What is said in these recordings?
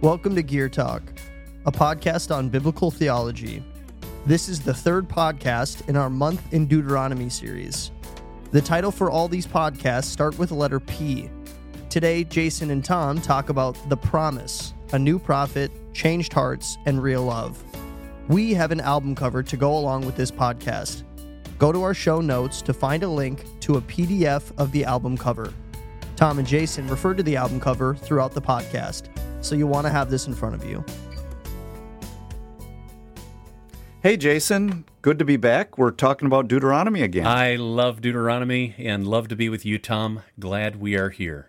Welcome to Gear Talk, a podcast on biblical theology. This is the third podcast in our Month in Deuteronomy series. The title for all these podcasts start with the letter P. Today, Jason and Tom talk about The Promise, a new prophet, changed hearts, and real love. We have an album cover to go along with this podcast. Go to our show notes to find a link to a PDF of the album cover. Tom and Jason refer to the album cover throughout the podcast, so you'll want to have this in front of you. Hey, Jason. Good to be back. We're talking about Deuteronomy again. I love Deuteronomy and love to be with you, Tom. Glad we are here.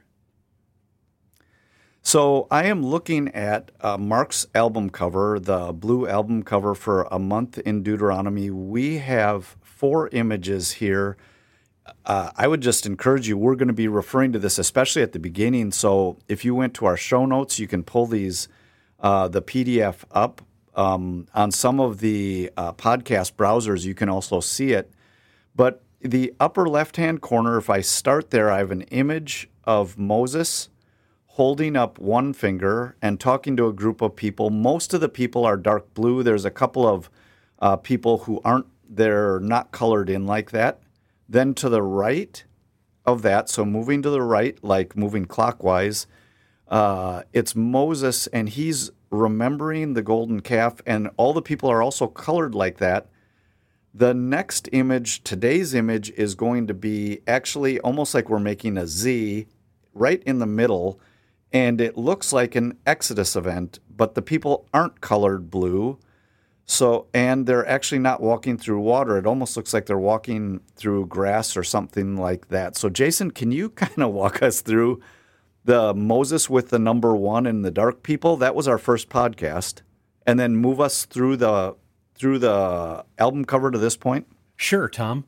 So I am looking at Mark's album cover, the blue album cover for A Month in Deuteronomy. We have 4 images here. I would just encourage you, we're going to be referring to this, especially at the beginning. So if you went to our show notes, you can pull these, the PDF up. On some of the podcast browsers, you can also see it. But the upper left-hand corner, if I start there, I have an image of Moses holding up one finger and talking to a group of people. Most of the people are dark blue. There's a couple of people who they're not colored in like that. Then to the right of that, so moving to the right, like moving clockwise, it's Moses, and he's remembering the golden calf, and all the people are also colored like that. The next image, today's image, is going to be actually almost like we're making a Z right in the middle, and it looks like an Exodus event, but the people aren't colored blue. So, and they're actually not walking through water. It almost looks like they're walking through grass or something like that. So, Jason, can you kind of walk us through the Moses with the number 1 and the dark people? That was our first podcast. And then move us through the album cover to this point? Sure, Tom.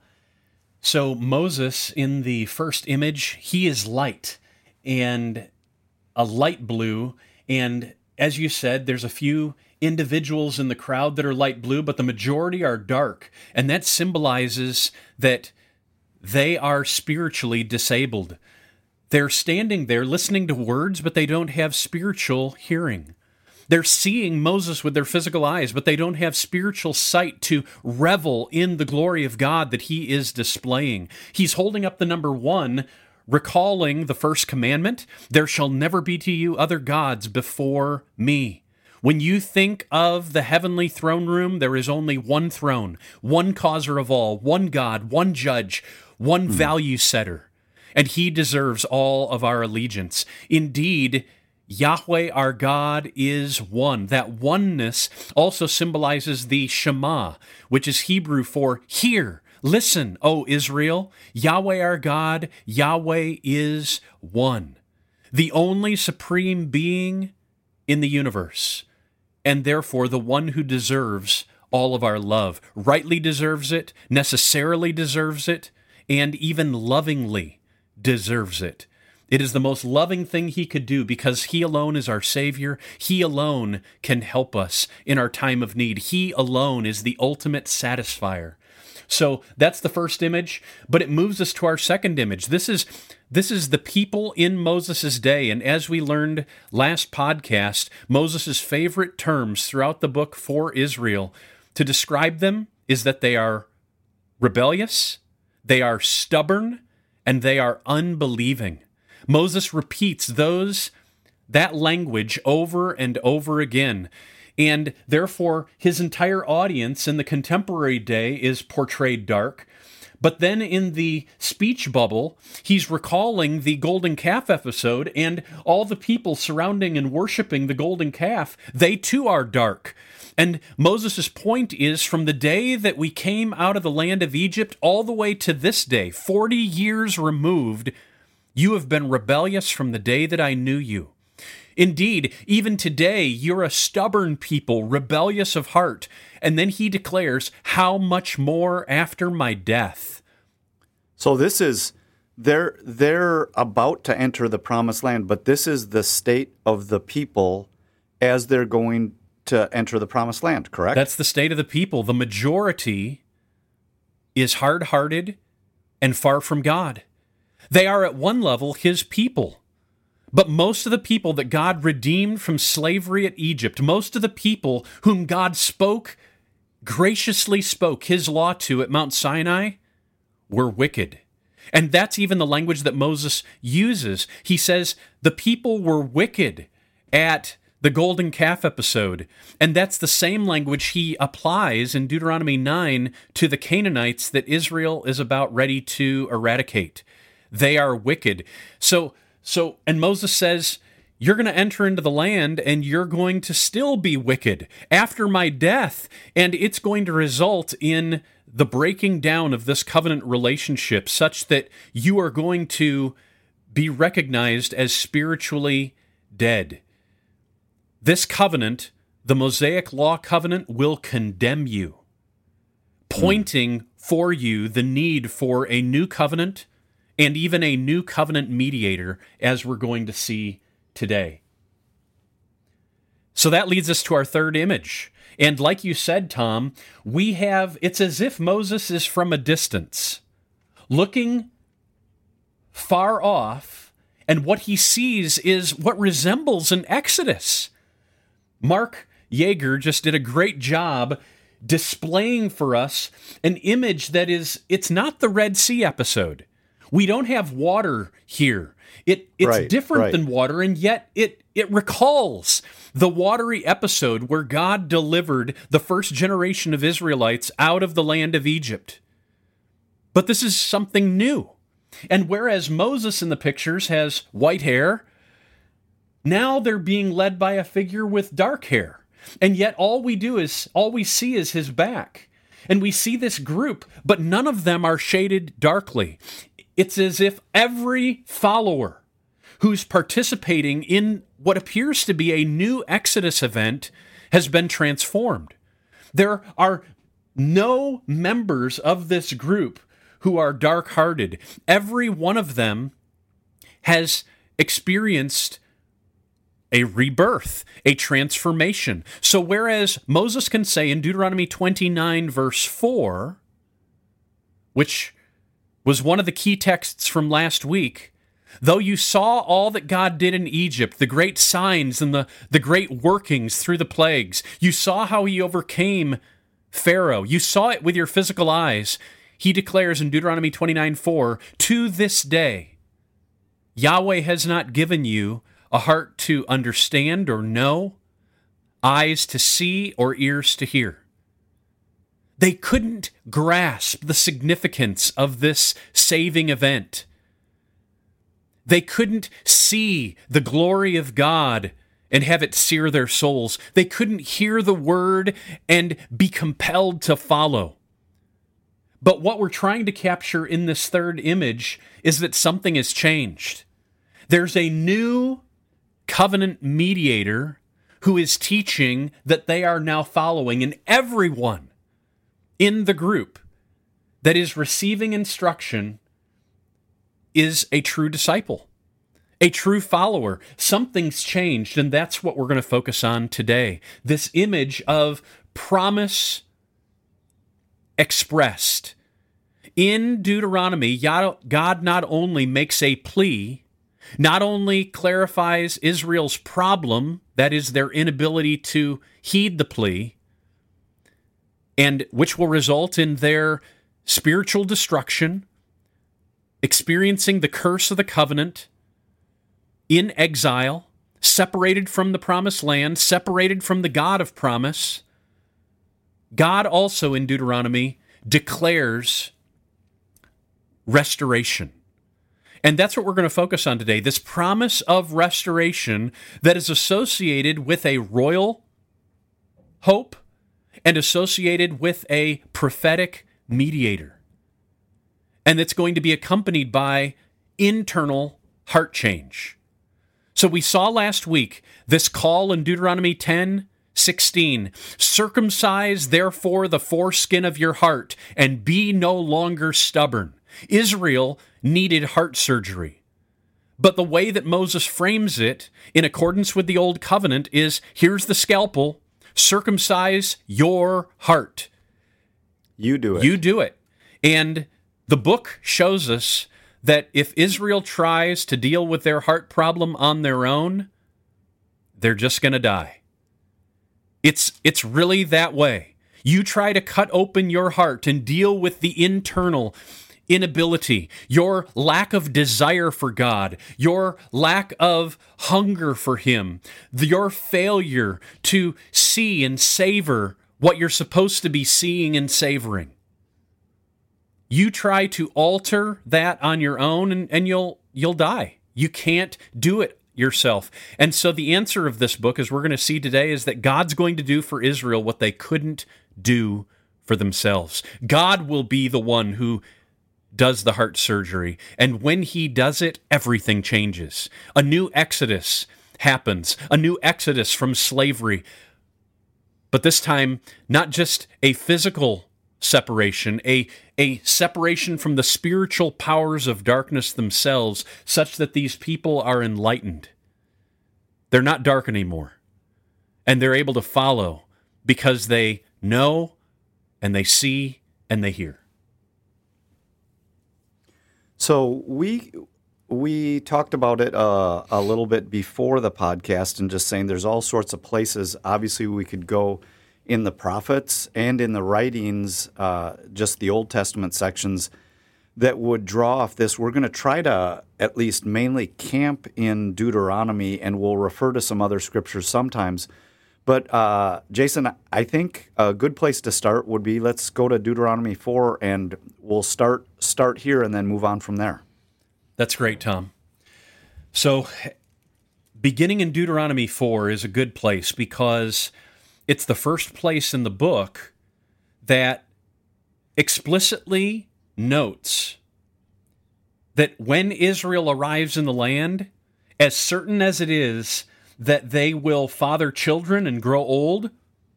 So Moses, in the first image, he is light and a light blue. And as you said, there's a few individuals in the crowd that are light blue, but the majority are dark. And that symbolizes that they are spiritually disabled. They're standing there listening to words, but they don't have spiritual hearing. They're seeing Moses with their physical eyes, but they don't have spiritual sight to revel in the glory of God that he is displaying. He's holding up the number 1, recalling the first commandment, "There shall never be to you other gods before me." When you think of the heavenly throne room, there is only one throne, one causer of all, one God, one judge, one value setter, and he deserves all of our allegiance. Indeed, Yahweh our God is one. That oneness also symbolizes the Shema, which is Hebrew for hear. Listen, O Israel, Yahweh our God, Yahweh is one. The only supreme being in the universe, and therefore the one who deserves all of our love, rightly deserves it, necessarily deserves it, and even lovingly deserves it. It is the most loving thing he could do because he alone is our Savior. He alone can help us in our time of need. He alone is the ultimate satisfier. So that's the first image, but it moves us to our second image. This is the people in Moses' day, and as we learned last podcast, Moses' favorite terms throughout the book for Israel to describe them is that they are rebellious, they are stubborn, and they are unbelieving. Moses repeats that language over and over again. And therefore, his entire audience in the contemporary day is portrayed dark. But then in the speech bubble, he's recalling the golden calf episode, and all the people surrounding and worshiping the golden calf, they too are dark. And Moses' point is, from the day that we came out of the land of Egypt all the way to this day, 40 years removed, you have been rebellious from the day that I knew you. Indeed, even today, you're a stubborn people, rebellious of heart. And then he declares, how much more after my death? So this is, they're about to enter the promised land, but this is the state of the people as they're going to enter the promised land, correct? That's the state of the people. The majority is hard-hearted and far from God. They are at one level his people. But most of the people that God redeemed from slavery at Egypt, most of the people whom God graciously spoke his law to at Mount Sinai, were wicked. And that's even the language that Moses uses. He says the people were wicked at the golden calf episode. And that's the same language he applies in Deuteronomy 9 to the Canaanites that Israel is about ready to eradicate. They are wicked. And Moses says, you're going to enter into the land and you're going to still be wicked after my death. And it's going to result in the breaking down of this covenant relationship such that you are going to be recognized as spiritually dead. This covenant, the Mosaic Law covenant, will condemn you, pointing for you the need for a new covenant and even a new covenant mediator, as we're going to see today. So that leads us to our third image. And like you said, Tom, it's as if Moses is from a distance, looking far off, and what he sees is what resembles an Exodus. Mark Yeager just did a great job displaying for us an image that it's not the Red Sea episode. We don't have water here. It's different than water, and yet it recalls the watery episode where God delivered the first generation of Israelites out of the land of Egypt. But this is something new. And whereas Moses in the pictures has white hair, now they're being led by a figure with dark hair. And yet all we see is his back. And we see this group, but none of them are shaded darkly. It's as if every follower who's participating in what appears to be a new Exodus event has been transformed. There are no members of this group who are dark-hearted. Every one of them has experienced a rebirth, a transformation. So whereas Moses can say in Deuteronomy 29, verse 4, which was one of the key texts from last week, though you saw all that God did in Egypt, the great signs and the great workings through the plagues, you saw how he overcame Pharaoh, you saw it with your physical eyes, he declares in Deuteronomy 29:4, to this day, Yahweh has not given you a heart to understand or know, eyes to see or ears to hear. They couldn't grasp the significance of this saving event. They couldn't see the glory of God and have it sear their souls. They couldn't hear the word and be compelled to follow. But what we're trying to capture in this third image is that something has changed. There's a new covenant mediator who is teaching that they are now following, and everyone in the group that is receiving instruction is a true disciple, a true follower. Something's changed, and that's what we're going to focus on today. This image of promise expressed. In Deuteronomy, God not only makes a plea, not only clarifies Israel's problem, that is their inability to heed the plea, and which will result in their spiritual destruction, experiencing the curse of the covenant, in exile, separated from the promised land, separated from the God of promise. God also in Deuteronomy declares restoration. And that's what we're going to focus on today, this promise of restoration that is associated with a royal hope and associated with a prophetic mediator. And it's going to be accompanied by internal heart change. So we saw last week this call in Deuteronomy 10:16, circumcise therefore the foreskin of your heart and be no longer stubborn. Israel needed heart surgery. But the way that Moses frames it, in accordance with the Old Covenant, is here's the scalpel, circumcise your heart. You do it. You do it. And the book shows us that if Israel tries to deal with their heart problem on their own, they're just going to die. It's really that way. You try to cut open your heart and deal with the internal inability, your lack of desire for God, your lack of hunger for Him, your failure to see and savor what you're supposed to be seeing and savoring. You try to alter that on your own and you'll die. You can't do it yourself. And so the answer of this book, as we're going to see today, is that God's going to do for Israel what they couldn't do for themselves. God will be the one who does the heart surgery. And when He does it, everything changes. A new exodus happens, a new exodus from slavery. But this time, not just a physical separation, a separation from the spiritual powers of darkness themselves, such that these people are enlightened. They're not dark anymore. And they're able to follow because they know and they see and they hear. So we talked about it a little bit before the podcast, and just saying there's all sorts of places. Obviously, we could go in the prophets and in the writings, just the Old Testament sections that would draw off this. We're going to try to at least mainly camp in Deuteronomy, and we'll refer to some other scriptures sometimes. But Jason, I think a good place to start would be, let's go to Deuteronomy 4, and we'll start here and then move on from there. That's great, Tom. So beginning in Deuteronomy 4 is a good place because it's the first place in the book that explicitly notes that when Israel arrives in the land, as certain as it is that they will father children and grow old,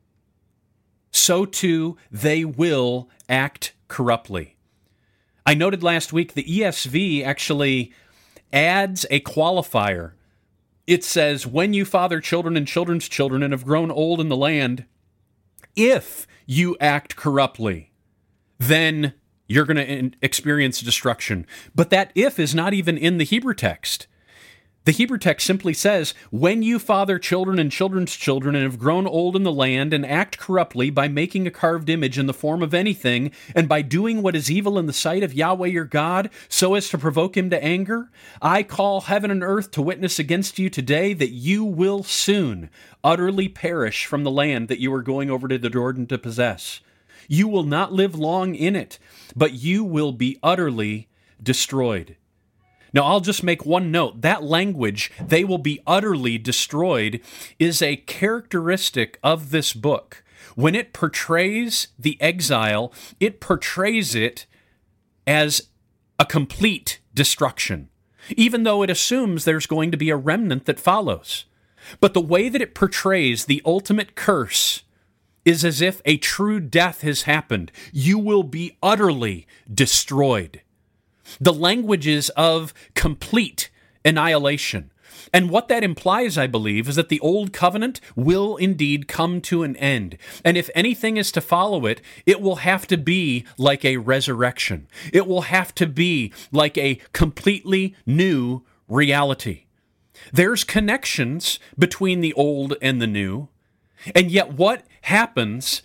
so too they will act corruptly. I noted last week the ESV actually adds a qualifier. It says, when you father children and children's children and have grown old in the land, if you act corruptly, then you're going to experience destruction. But that if is not even in the Hebrew text. The Hebrew text simply says, when you father children and children's children and have grown old in the land and act corruptly by making a carved image in the form of anything and by doing what is evil in the sight of Yahweh your God so as to provoke Him to anger, I call heaven and earth to witness against you today that you will soon utterly perish from the land that you are going over to the Jordan to possess. You will not live long in it, but you will be utterly destroyed. Now, I'll just make one note. That language, they will be utterly destroyed, is a characteristic of this book. When it portrays the exile, it portrays it as a complete destruction, even though it assumes there's going to be a remnant that follows. But the way that it portrays the ultimate curse is as if a true death has happened. You will be utterly destroyed. The language is of complete annihilation. And what that implies, I believe, is that the old covenant will indeed come to an end. And if anything is to follow it, it will have to be like a resurrection. It will have to be like a completely new reality. There's connections between the old and the new. And yet what happens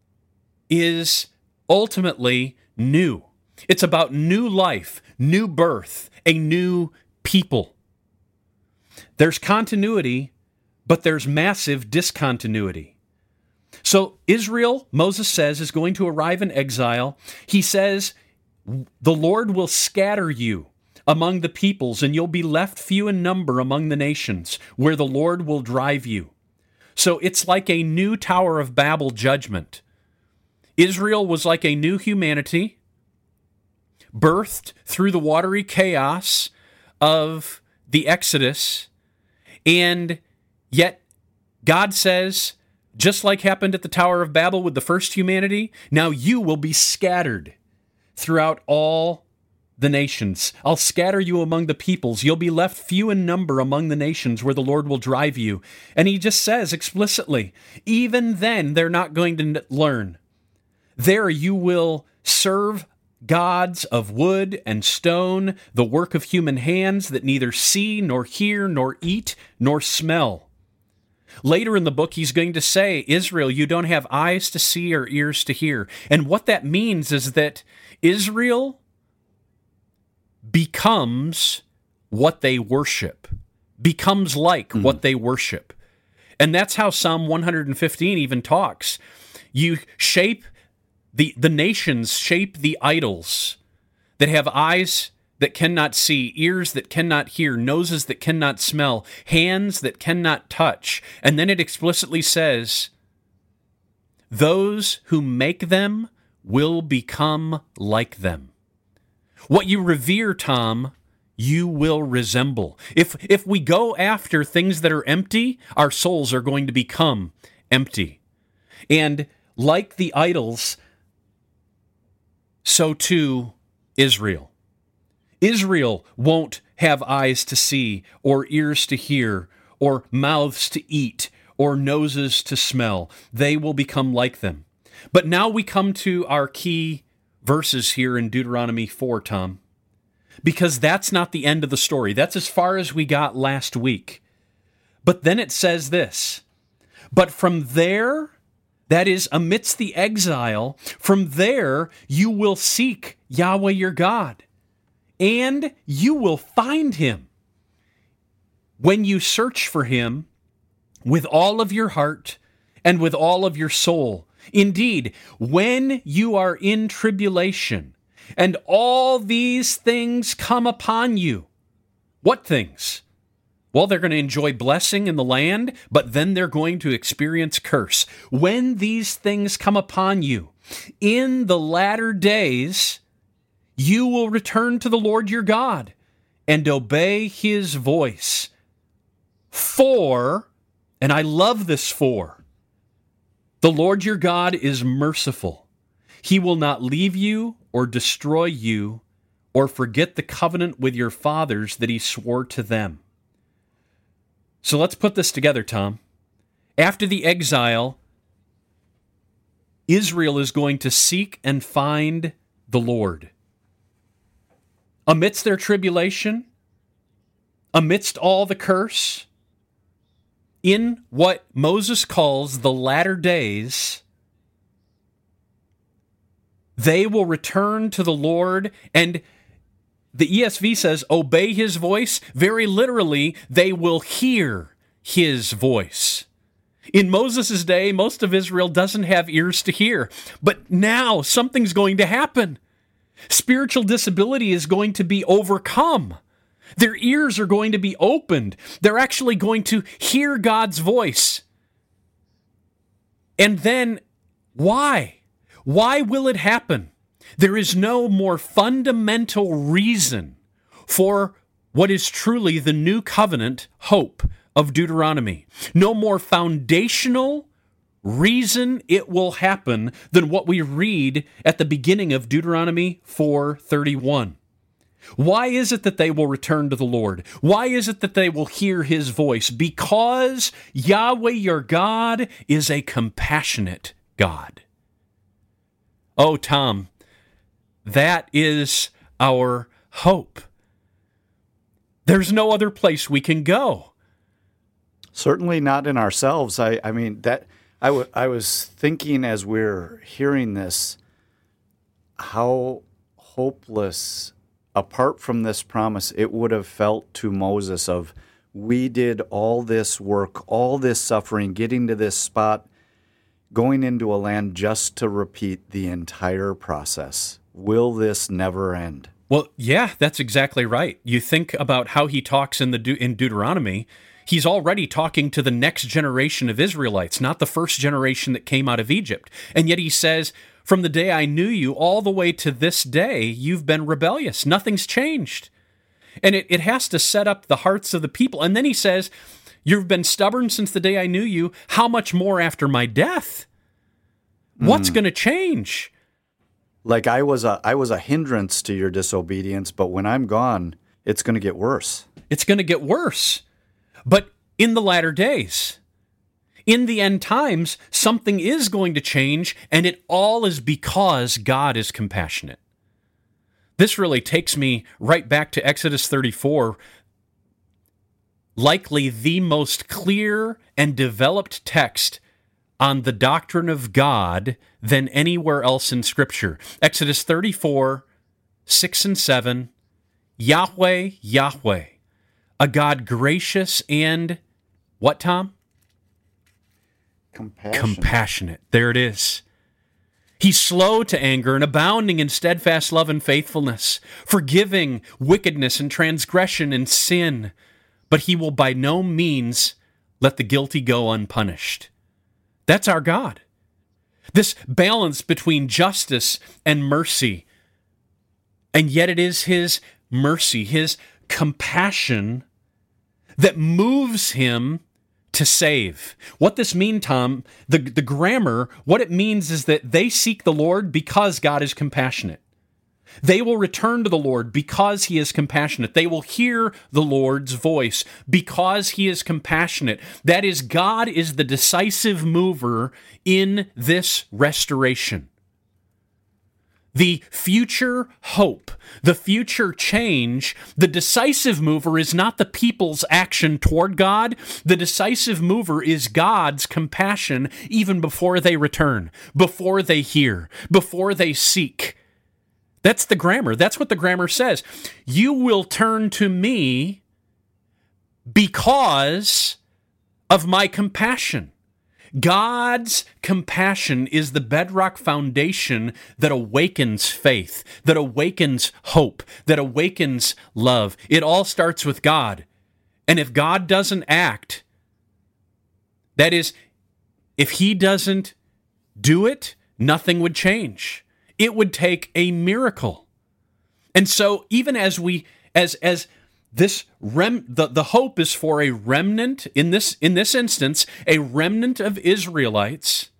is ultimately new. It's about new life, new birth, a new people. There's continuity, but there's massive discontinuity. So Israel, Moses says, is going to arrive in exile. He says, the Lord will scatter you among the peoples, and you'll be left few in number among the nations, where the Lord will drive you. So it's like a new Tower of Babel judgment. Israel was like a new humanity, birthed through the watery chaos of the Exodus, and yet God says, just like happened at the Tower of Babel with the first humanity, now you will be scattered throughout all the nations. I'll scatter you among the peoples. You'll be left few in number among the nations where the Lord will drive you. And he just says explicitly, even then they're not going to learn. There you will serve gods of wood and stone, the work of human hands that neither see nor hear nor eat nor smell. Later in the book, he's going to say, Israel, you don't have eyes to see or ears to hear. And what that means is that Israel becomes what they worship, becomes like what they worship. And that's how Psalm 115 even talks. You shape, the nations shape the idols that have eyes that cannot see, ears that cannot hear, noses that cannot smell, hands that cannot touch. And then it explicitly says, those who make them will become like them. What you revere, Tom, you will resemble. If we go after things that are empty, our souls are going to become empty. And like the idols, so too Israel. Israel won't have eyes to see, or ears to hear, or mouths to eat, or noses to smell. They will become like them. But now we come to our key verses here in Deuteronomy 4, Tom, because that's not the end of the story. That's as far as we got last week. But then it says this, but from there, that is, amidst the exile, from there you will seek Yahweh your God, and you will find him when you search for him with all of your heart and with all of your soul. Indeed, when you are in tribulation and all these things come upon you. What things? Well, they're going to enjoy blessing in the land, but then they're going to experience curse. When these things come upon you in the latter days, you will return to the Lord your God and obey his voice. For, and I love this for, the Lord your God is merciful. He will not leave you or destroy you or forget the covenant with your fathers that he swore to them. So let's put this together, Tom. After the exile, Israel is going to seek and find the Lord. Amidst their tribulation, amidst all the curse, in what Moses calls the latter days, they will return to the Lord, and the ESV says, obey his voice. Very literally, they will hear his voice. In Moses' day, most of Israel doesn't have ears to hear, but now something's going to happen. Spiritual disability is going to be overcome. Their ears are going to be opened. They're actually going to hear God's voice. And then, why? Why will it happen? There is no more fundamental reason for what is truly the new covenant hope of Deuteronomy. No more foundational reason it will happen than what we read at the beginning of Deuteronomy 4:31. Why is it that they will return to the Lord? Why is it that they will hear his voice? Because Yahweh your God is a compassionate God. Oh, Tom, that is our hope. There's no other place we can go. Certainly not in ourselves. I mean, that I was thinking as we're hearing this, how hopeless, apart from this promise, it would have felt to Moses of, we did all this work, all this suffering, getting to this spot, going into a land just to repeat the entire process. Will this never end? Well, yeah, that's exactly right. You think about how he talks in Deuteronomy. He's already talking to the next generation of Israelites, not the first generation that came out of Egypt. And yet he says, from the day I knew you all the way to this day, you've been rebellious. Nothing's changed. And it has to set up the hearts of the people. And then he says, you've been stubborn since the day I knew you. How much more after my death? What's going to change? Like I was a hindrance to your disobedience, but when I'm gone, it's going to get worse. It's going to get worse. But in the latter days, in the end times, something is going to change, and it all is because God is compassionate. This really takes me right back to Exodus 34, likely the most clear and developed text on the doctrine of God than anywhere else in Scripture. Exodus 34, 6 and 7, Yahweh, Yahweh, a God gracious and, what, Tom? Compassionate. There it is. He's slow to anger and abounding in steadfast love and faithfulness, forgiving wickedness and transgression and sin, but he will by no means let the guilty go unpunished. That's our God. This balance between justice and mercy, and yet it is his mercy, his compassion that moves him to save. What this means, Tom, the grammar, what it means is that they seek the Lord because God is compassionate. They will return to the Lord because he is compassionate. They will hear the Lord's voice because he is compassionate. That is, God is the decisive mover in this restoration. The future hope, the future change, the decisive mover is not the people's action toward God. The decisive mover is God's compassion even before they return, before they hear, before they seek. That's the grammar. That's what the grammar says. You will turn to me because of my compassion. God's compassion is the bedrock foundation that awakens faith, that awakens hope, that awakens love. It all starts with God. And if God doesn't act, that is, if he doesn't do it, nothing would change. It would take a miracle. And so even as this the hope is for a remnant, in this instance, a remnant of Israelites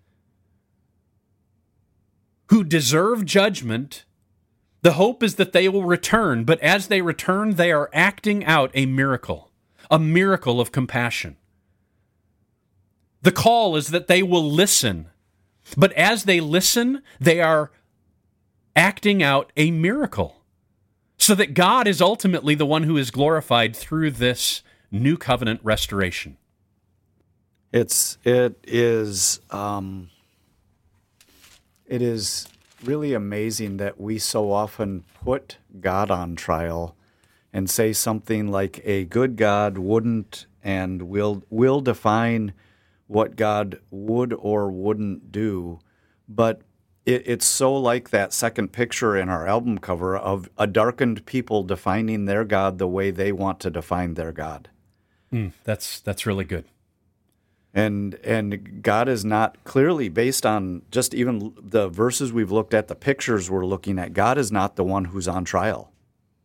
who deserve judgment. The hope is that they will return, but as they return, they are acting out a miracle of compassion. The call is that they will listen, but as they listen, they are acting out a miracle, so that God is ultimately the one who is glorified through this new covenant restoration. It is really amazing that we so often put God on trial and say something like a good God wouldn't and will define what God would or wouldn't do, but it's so like that second picture in our album cover of a darkened people defining their God the way they want to define their God. That's really good. And God is not, clearly based on just even the verses we've looked at, the pictures we're looking at, God is not the one who's on trial.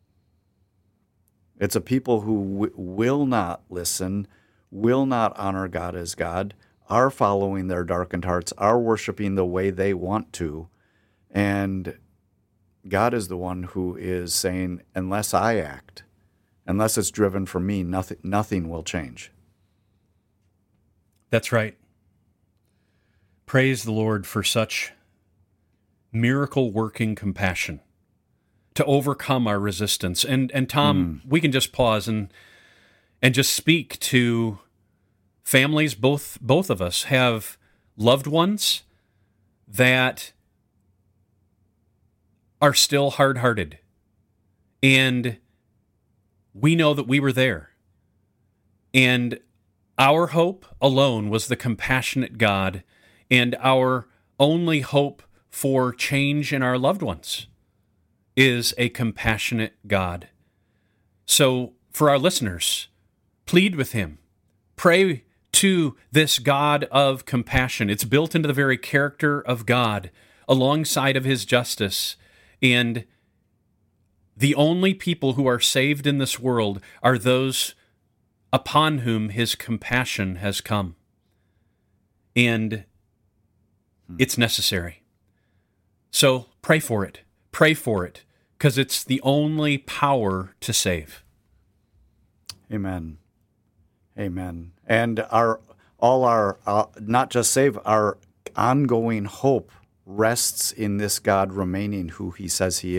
It's a people who will not listen, will not honor God as God, are following their darkened hearts, are worshiping the way they want to. And God is the one who is saying, unless I act, unless it's driven from me, nothing will change. That's right. Praise the Lord for such miracle-working compassion to overcome our resistance. And Tom, we can just pause and just speak to families. Both of us have loved ones that are still hard-hearted. And we know that we were there. And our hope alone was the compassionate God, and our only hope for change in our loved ones is a compassionate God. So for our listeners, plead with him. Pray to this God of compassion. It's built into the very character of God alongside of his justice. And the only people who are saved in this world are those upon whom his compassion has come. And it's necessary. So pray for it. Pray for it, because it's the only power to save. Amen. Amen. And our not just save, our ongoing hope rests in this God remaining who he says he is.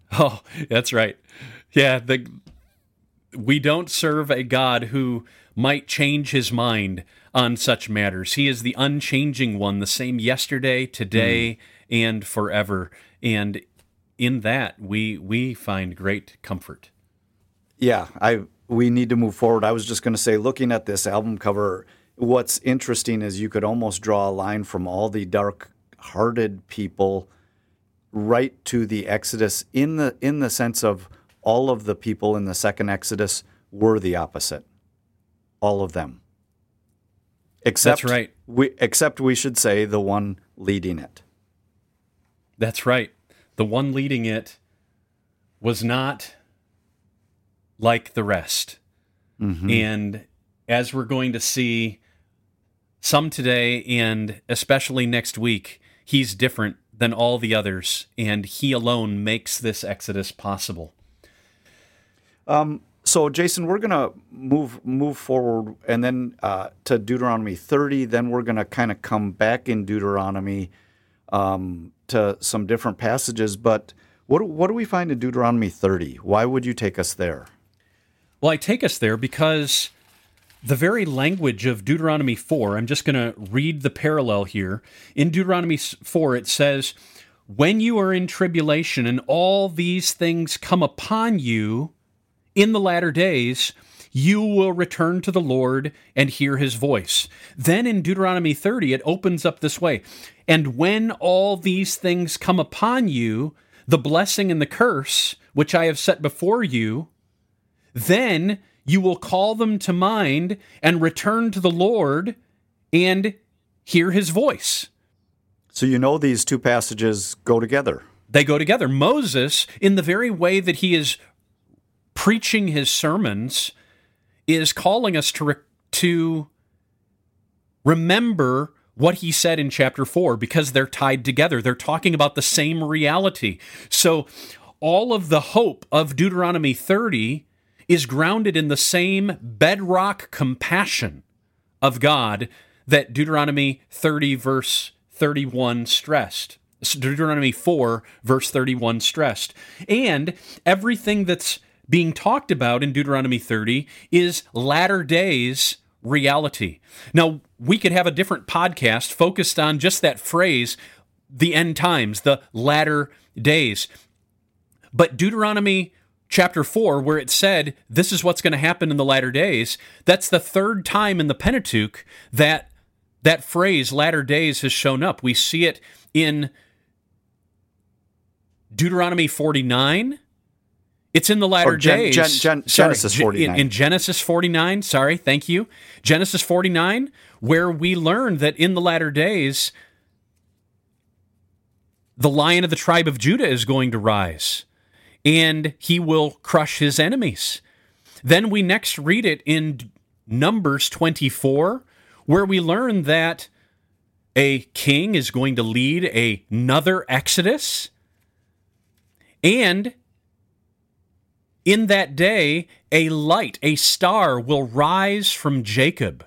Oh, that's right. Yeah, we don't serve a God who might change his mind on such matters. He is the unchanging one, the same yesterday, today, and forever. And in that, we find great comfort. Yeah, we need to move forward. I was just going to say, looking at this album cover, what's interesting is you could almost draw a line from all the dark-hearted people right to the Exodus in the sense of all of the people in the second Exodus were the opposite. All of them. Except, that's right. Except we should say the one leading it. That's right. The one leading it was not like the rest. Mm-hmm. And as we're going to see some today and especially next week, he's different than all the others, and he alone makes this Exodus possible. So, Jason, we're going to move forward and then to Deuteronomy 30. Then we're going to kind of come back in Deuteronomy to some different passages. But what do we find in Deuteronomy 30? Why would you take us there? Well, I take us there because the very language of Deuteronomy 4, I'm just going to read the parallel here. In Deuteronomy 4, it says, "When you are in tribulation and all these things come upon you in the latter days, you will return to the Lord and hear his voice." Then in Deuteronomy 30, it opens up this way. "And when all these things come upon you, the blessing and the curse, which I have set before you, then you will call them to mind and return to the Lord and hear his voice." So you know these two passages go together. They go together. Moses, in the very way that he is preaching his sermons, is calling us to remember what he said in chapter 4 because they're tied together. They're talking about the same reality. So all of the hope of Deuteronomy 30 is grounded in the same bedrock compassion of God that Deuteronomy 30 verse 31 stressed. Deuteronomy 4 verse 31 stressed. And everything that's being talked about in Deuteronomy 30 is latter days reality. Now, we could have a different podcast focused on just that phrase, the end times, the latter days. But Deuteronomy chapter 4, where it said, this is what's going to happen in the latter days, that's the third time in the Pentateuch that that phrase, latter days, has shown up. We see it in Deuteronomy 49. It's in the latter days. Genesis 49. In Genesis 49, thank you. Genesis 49, where we learn that in the latter days, the Lion of the tribe of Judah is going to rise, and he will crush his enemies. Then we next read it in Numbers 24, where we learn that a king is going to lead another exodus, and in that day, a light, a star will rise from Jacob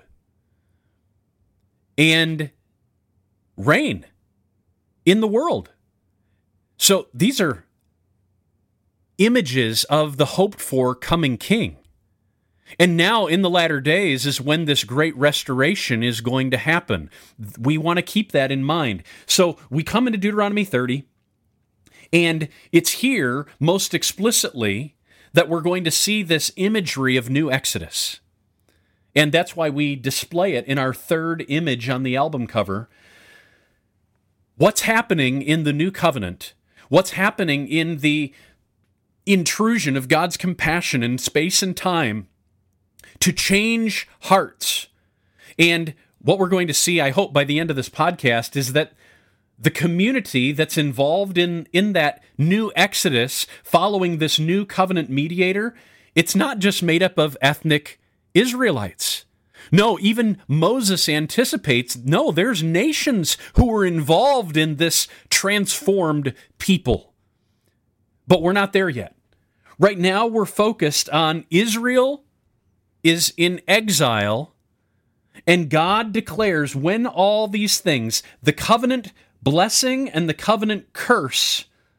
and reign in the world. So these are images of the hoped-for coming king. And now in the latter days is when this great restoration is going to happen. We want to keep that in mind. So we come into Deuteronomy 30, and it's here most explicitly that we're going to see this imagery of new Exodus. And that's why we display it in our third image on the album cover. What's happening in the new covenant? What's happening in the intrusion of God's compassion in space and time to change hearts? And what we're going to see, I hope, by the end of this podcast is that the community that's involved in that new Exodus following this new covenant mediator, it's not just made up of ethnic Israelites. No, even Moses anticipates, no, there's nations who are involved in this transformed people. But we're not there yet. Right now, we're focused on Israel is in exile, and God declares when all these things, the covenant blessing and the covenant curse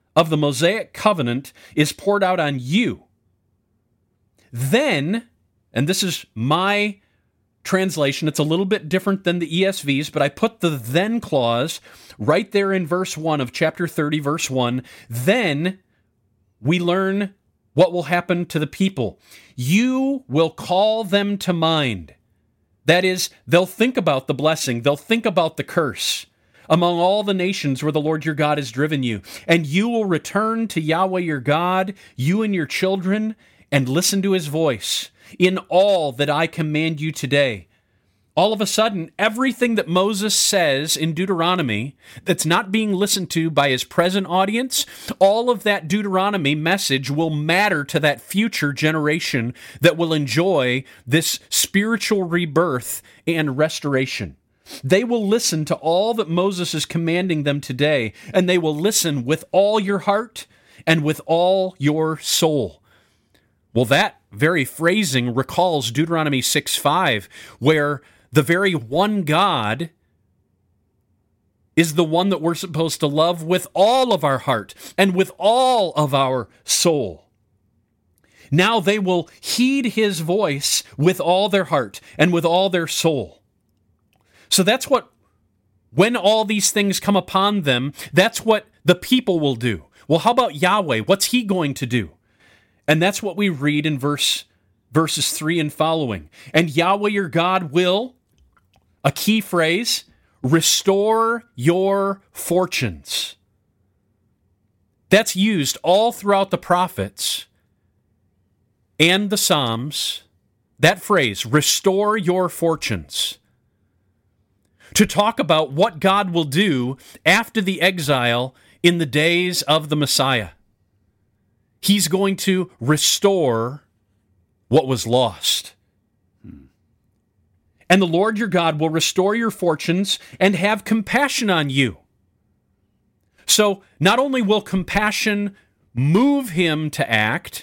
of the Mosaic covenant is poured out on you, then, and this is my translation, it's a little bit different than the ESV's, but I put the then clause right there in verse 1 of chapter 30, verse 1. Then we learn what will happen to the people. You will call them to mind. That is, they'll think about the blessing, they'll think about the curse among all the nations where the Lord your God has driven you. And you will return to Yahweh your God, you and your children, and listen to his voice in all that I command you today. All of a sudden, everything that Moses says in Deuteronomy that's not being listened to by his present audience, all of that Deuteronomy message will matter to that future generation that will enjoy this spiritual rebirth and restoration. They will listen to all that Moses is commanding them today, and they will listen with all your heart and with all your soul. Well, that very phrasing recalls Deuteronomy 6:5, where the very one God is the one that we're supposed to love with all of our heart and with all of our soul. Now they will heed his voice with all their heart and with all their soul. So that's what, when all these things come upon them, that's what the people will do. Well, how about Yahweh? What's he going to do? And that's what we read in verses 3 and following. And Yahweh your God will, a key phrase, restore your fortunes. That's used all throughout the prophets and the Psalms, that phrase, restore your fortunes, to talk about what God will do after the exile in the days of the Messiah. He's going to restore what was lost. And the Lord your God will restore your fortunes and have compassion on you. So not only will compassion move him to act,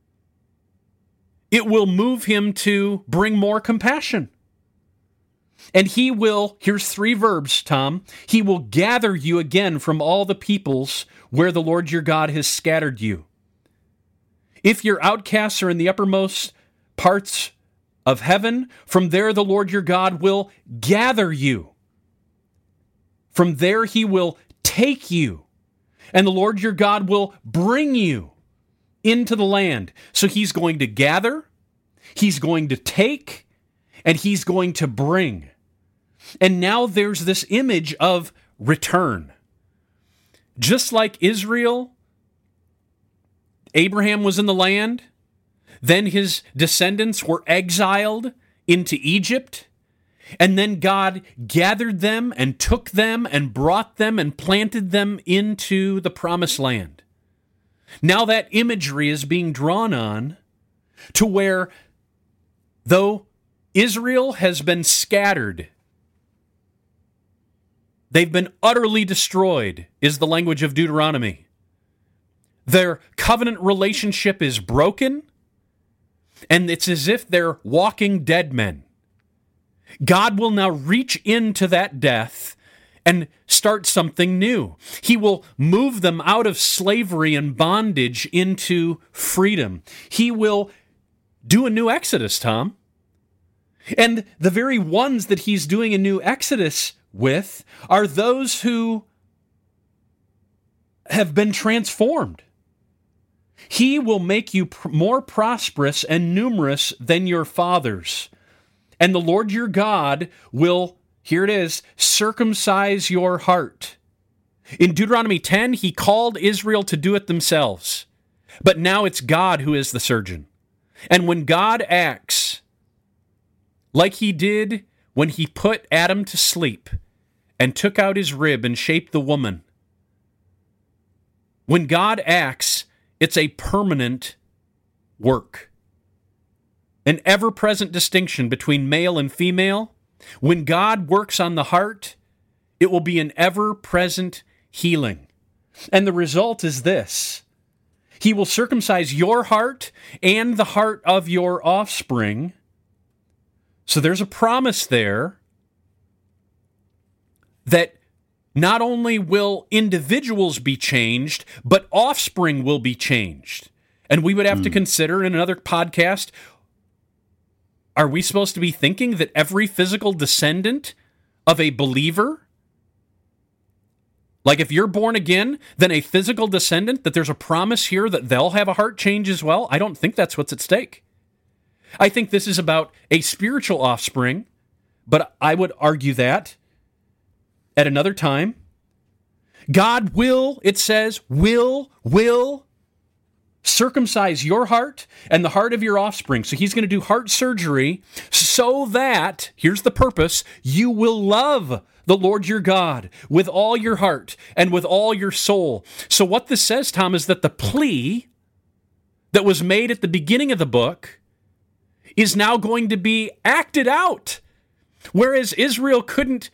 it will move him to bring more compassion. And he will, here's 3 verbs, Tom, he will gather you again from all the peoples where the Lord your God has scattered you. If your outcasts are in the uppermost parts of heaven, from there the Lord your God will gather you. From there he will take you, and the Lord your God will bring you into the land. So he's going to gather, he's going to take, and he's going to bring. And now there's this image of return. Just like Israel, Abraham was in the land, then his descendants were exiled into Egypt, and then God gathered them and took them and brought them and planted them into the promised land. Now that imagery is being drawn on to where, though Israel has been scattered, they've been utterly destroyed, is the language of Deuteronomy. Their covenant relationship is broken, and it's as if they're walking dead men. God will now reach into that death and start something new. He will move them out of slavery and bondage into freedom. He will do a new Exodus, Tom. And the very ones that he's doing a new Exodus with are those who have been transformed. He will make you more prosperous and numerous than your fathers. And the Lord your God will, here it is, circumcise your heart. In Deuteronomy 10, he called Israel to do it themselves. But now it's God who is the surgeon. And when God acts, like he did when he put Adam to sleep and took out his rib and shaped the woman, when God acts, it's a permanent work. An ever-present distinction between male and female. When God works on the heart, it will be an ever-present healing. And the result is this. He will circumcise your heart and the heart of your offspring. So there's a promise there that not only will individuals be changed, but offspring will be changed. And we would have to consider in another podcast, are we supposed to be thinking that every physical descendant of a believer, like if you're born again, then a physical descendant, that there's a promise here that they'll have a heart change as well? I don't think that's what's at stake. I think this is about a spiritual offspring, but I would argue that at another time. God will, it says, will circumcise your heart and the heart of your offspring. So he's going to do heart surgery so that, here's the purpose, you will love the Lord your God with all your heart and with all your soul. So what this says, Tom, is that the plea that was made at the beginning of the book is now going to be acted out. Whereas Israel couldn't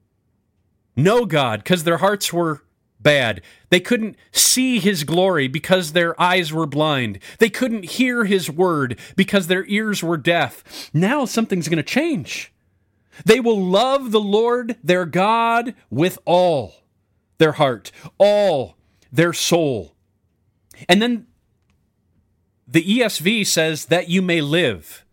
know God because their hearts were bad. They couldn't see his glory because their eyes were blind. They couldn't hear his word because their ears were deaf. Now something's going to change. They will love the Lord their God with all their heart, all their soul. And then the ESV says that you may live.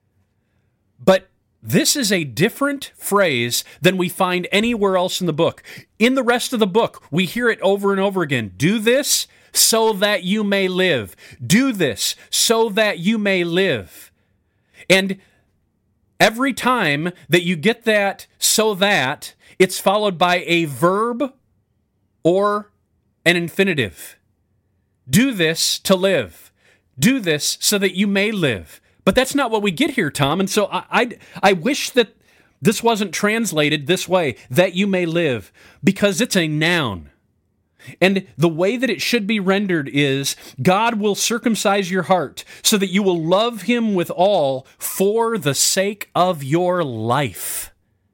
But this is a different phrase than we find anywhere else in the book. In the rest of the book, we hear it over and over again. Do this so that you may live. Do this so that you may live. And every time that you get that so that, it's followed by a verb or an infinitive. Do this to live. Do this so that you may live. But that's not what we get here, Tom. And so I wish that this wasn't translated this way, that you may live, because it's a noun. And the way that it should be rendered is, God will circumcise your heart so that you will love him with all for the sake of your life.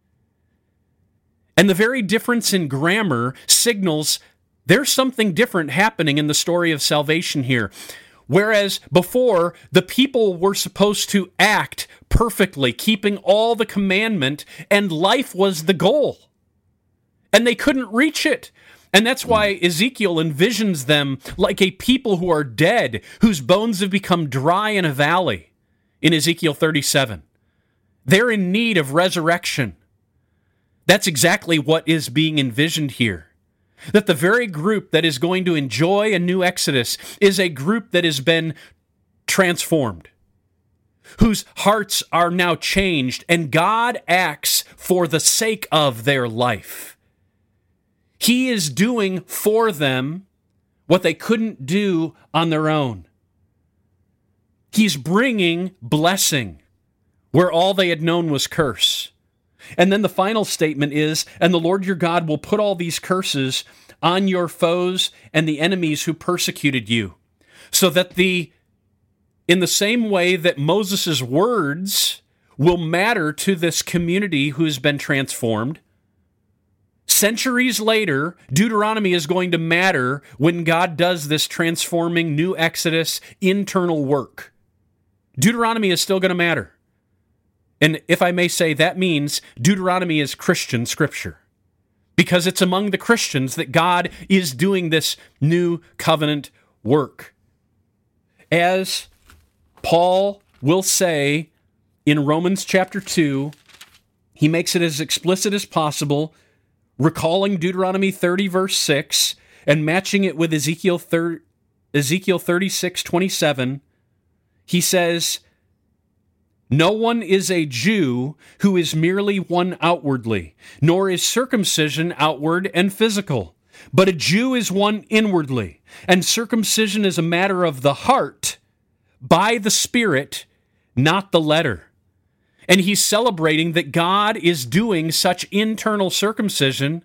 And the very difference in grammar signals there's something different happening in the story of salvation here. Whereas before, the people were supposed to act perfectly, keeping all the commandment, and life was the goal. And they couldn't reach it. And that's why Ezekiel envisions them like a people who are dead, whose bones have become dry in a valley, in Ezekiel 37. They're in need of resurrection. That's exactly what is being envisioned here. That the very group that is going to enjoy a new Exodus is a group that has been transformed, whose hearts are now changed, and God acts for the sake of their life. He is doing for them what they couldn't do on their own. He's bringing blessing where all they had known was curse. And then the final statement is, and the Lord your God will put all these curses on your foes and the enemies who persecuted you. So that in the same way that Moses' words will matter to this community who has been transformed, centuries later, Deuteronomy is going to matter when God does this transforming new Exodus internal work. Deuteronomy is still going to matter. And if I may say, that means Deuteronomy is Christian scripture, because it's among the Christians that God is doing this new covenant work. As Paul will say in Romans chapter 2, he makes it as explicit as possible, recalling Deuteronomy 30 verse 6 and matching it with Ezekiel 36:27. He says, no one is a Jew who is merely one outwardly, nor is circumcision outward and physical. But a Jew is one inwardly, and circumcision is a matter of the heart, by the Spirit, not the letter. And he's celebrating that God is doing such internal circumcision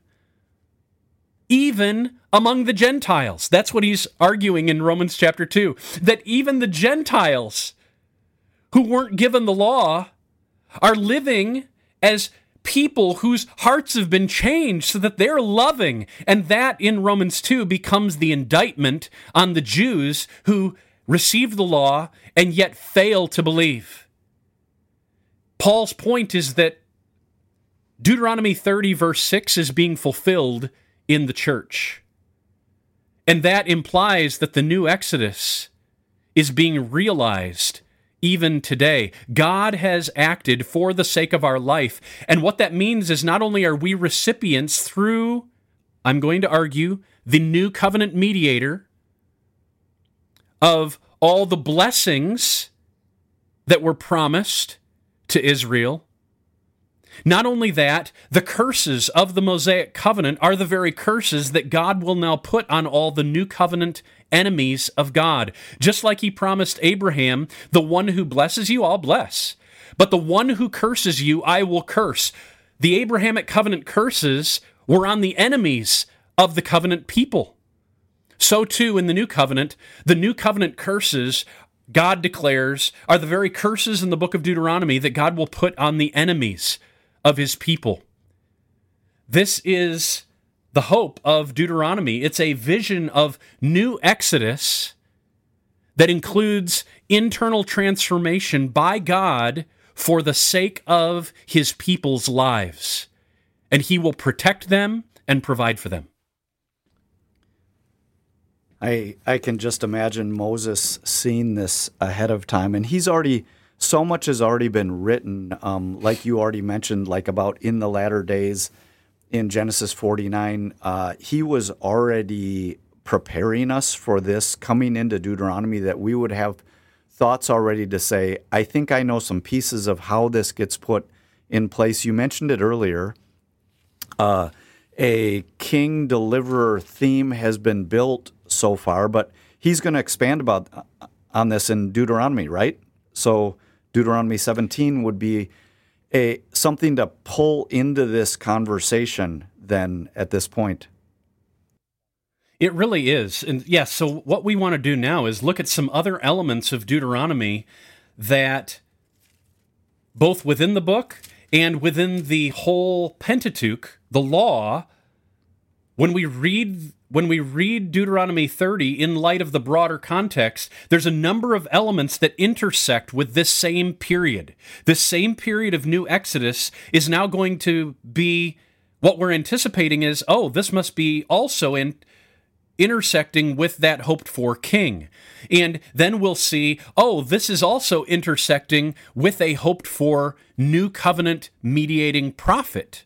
even among the Gentiles. That's what he's arguing in Romans chapter 2, that even the Gentiles who weren't given the law are living as people whose hearts have been changed so that they're loving. And that in Romans 2 becomes the indictment on the Jews who received the law and yet fail to believe. Paul's point is that Deuteronomy 30, verse 6 is being fulfilled in the church. And that implies that the new Exodus is being realized even today. God has acted for the sake of our life. And what that means is not only are we recipients through, I'm going to argue, the new covenant mediator of all the blessings that were promised to Israel. Not only that, the curses of the Mosaic covenant are the very curses that God will now put on all the new covenant enemies of God. Just like he promised Abraham, the one who blesses you, I'll bless. But the one who curses you, I will curse. The Abrahamic covenant curses were on the enemies of the covenant people. So too in the new covenant curses, God declares, are the very curses in the book of Deuteronomy that God will put on the enemies of his people. This is the hope of Deuteronomy. It's a vision of new Exodus that includes internal transformation by God for the sake of his people's lives. And he will protect them and provide for them. I can just imagine Moses seeing this ahead of time, and so much has already been written, like you already mentioned, like about in the latter days in Genesis 49. He was already preparing us for this coming into Deuteronomy, that we would have thoughts already to say, I think I know some pieces of how this gets put in place. You mentioned it earlier. A king deliverer theme has been built so far, but he's going to expand on this in Deuteronomy, right? So Deuteronomy 17 would be something to pull into this conversation then at this point. It really is. And yes, so what we want to do now is look at some other elements of Deuteronomy that both within the book and within the whole Pentateuch, the law, when we read Deuteronomy 30 in light of the broader context, there's a number of elements that intersect with this same period. This same period of new Exodus is now going to be, what we're anticipating is, this must be also intersecting with that hoped-for king. And then we'll see, this is also intersecting with a hoped-for new covenant mediating prophet.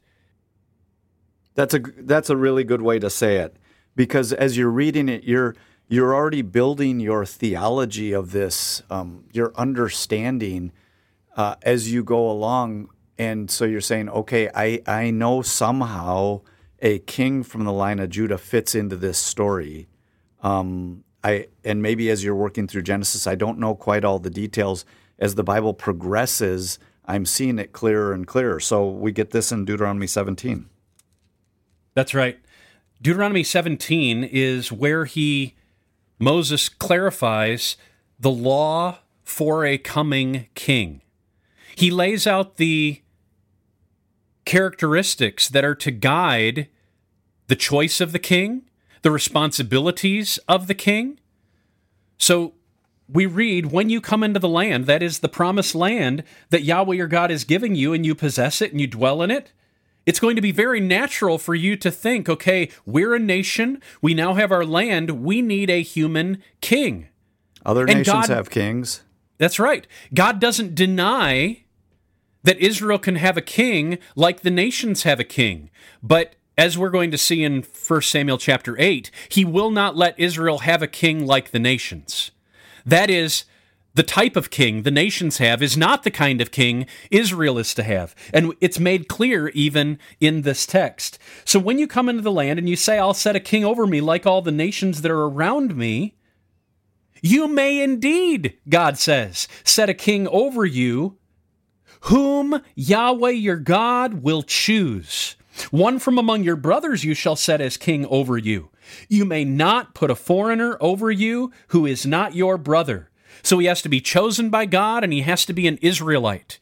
That's a really good way to say it, because as you're reading it, you're already building your theology of this, your understanding as you go along, and so you're saying, okay, I know somehow a king from the line of Judah fits into this story. And maybe as you're working through Genesis, I don't know quite all the details. As the Bible progresses, I'm seeing it clearer and clearer. So we get this in Deuteronomy 17. That's right. Deuteronomy 17 is where Moses clarifies the law for a coming king. He lays out the characteristics that are to guide the choice of the king, the responsibilities of the king. So we read, when you come into the land, that is the promised land that Yahweh your God is giving you, and you possess it and you dwell in it, it's going to be very natural for you to think, okay, we're a nation, we now have our land, we need a human king. Other nations have kings. That's right. God doesn't deny that Israel can have a king like the nations have a king. But as we're going to see in 1 Samuel chapter 8, he will not let Israel have a king like the nations. That is, the type of king the nations have is not the kind of king Israel is to have. And it's made clear even in this text. So when you come into the land and you say, I'll set a king over me like all the nations that are around me, you may indeed, God says, set a king over you whom Yahweh your God will choose. One from among your brothers you shall set as king over you. You may not put a foreigner over you who is not your brother. So he has to be chosen by God, and he has to be an Israelite.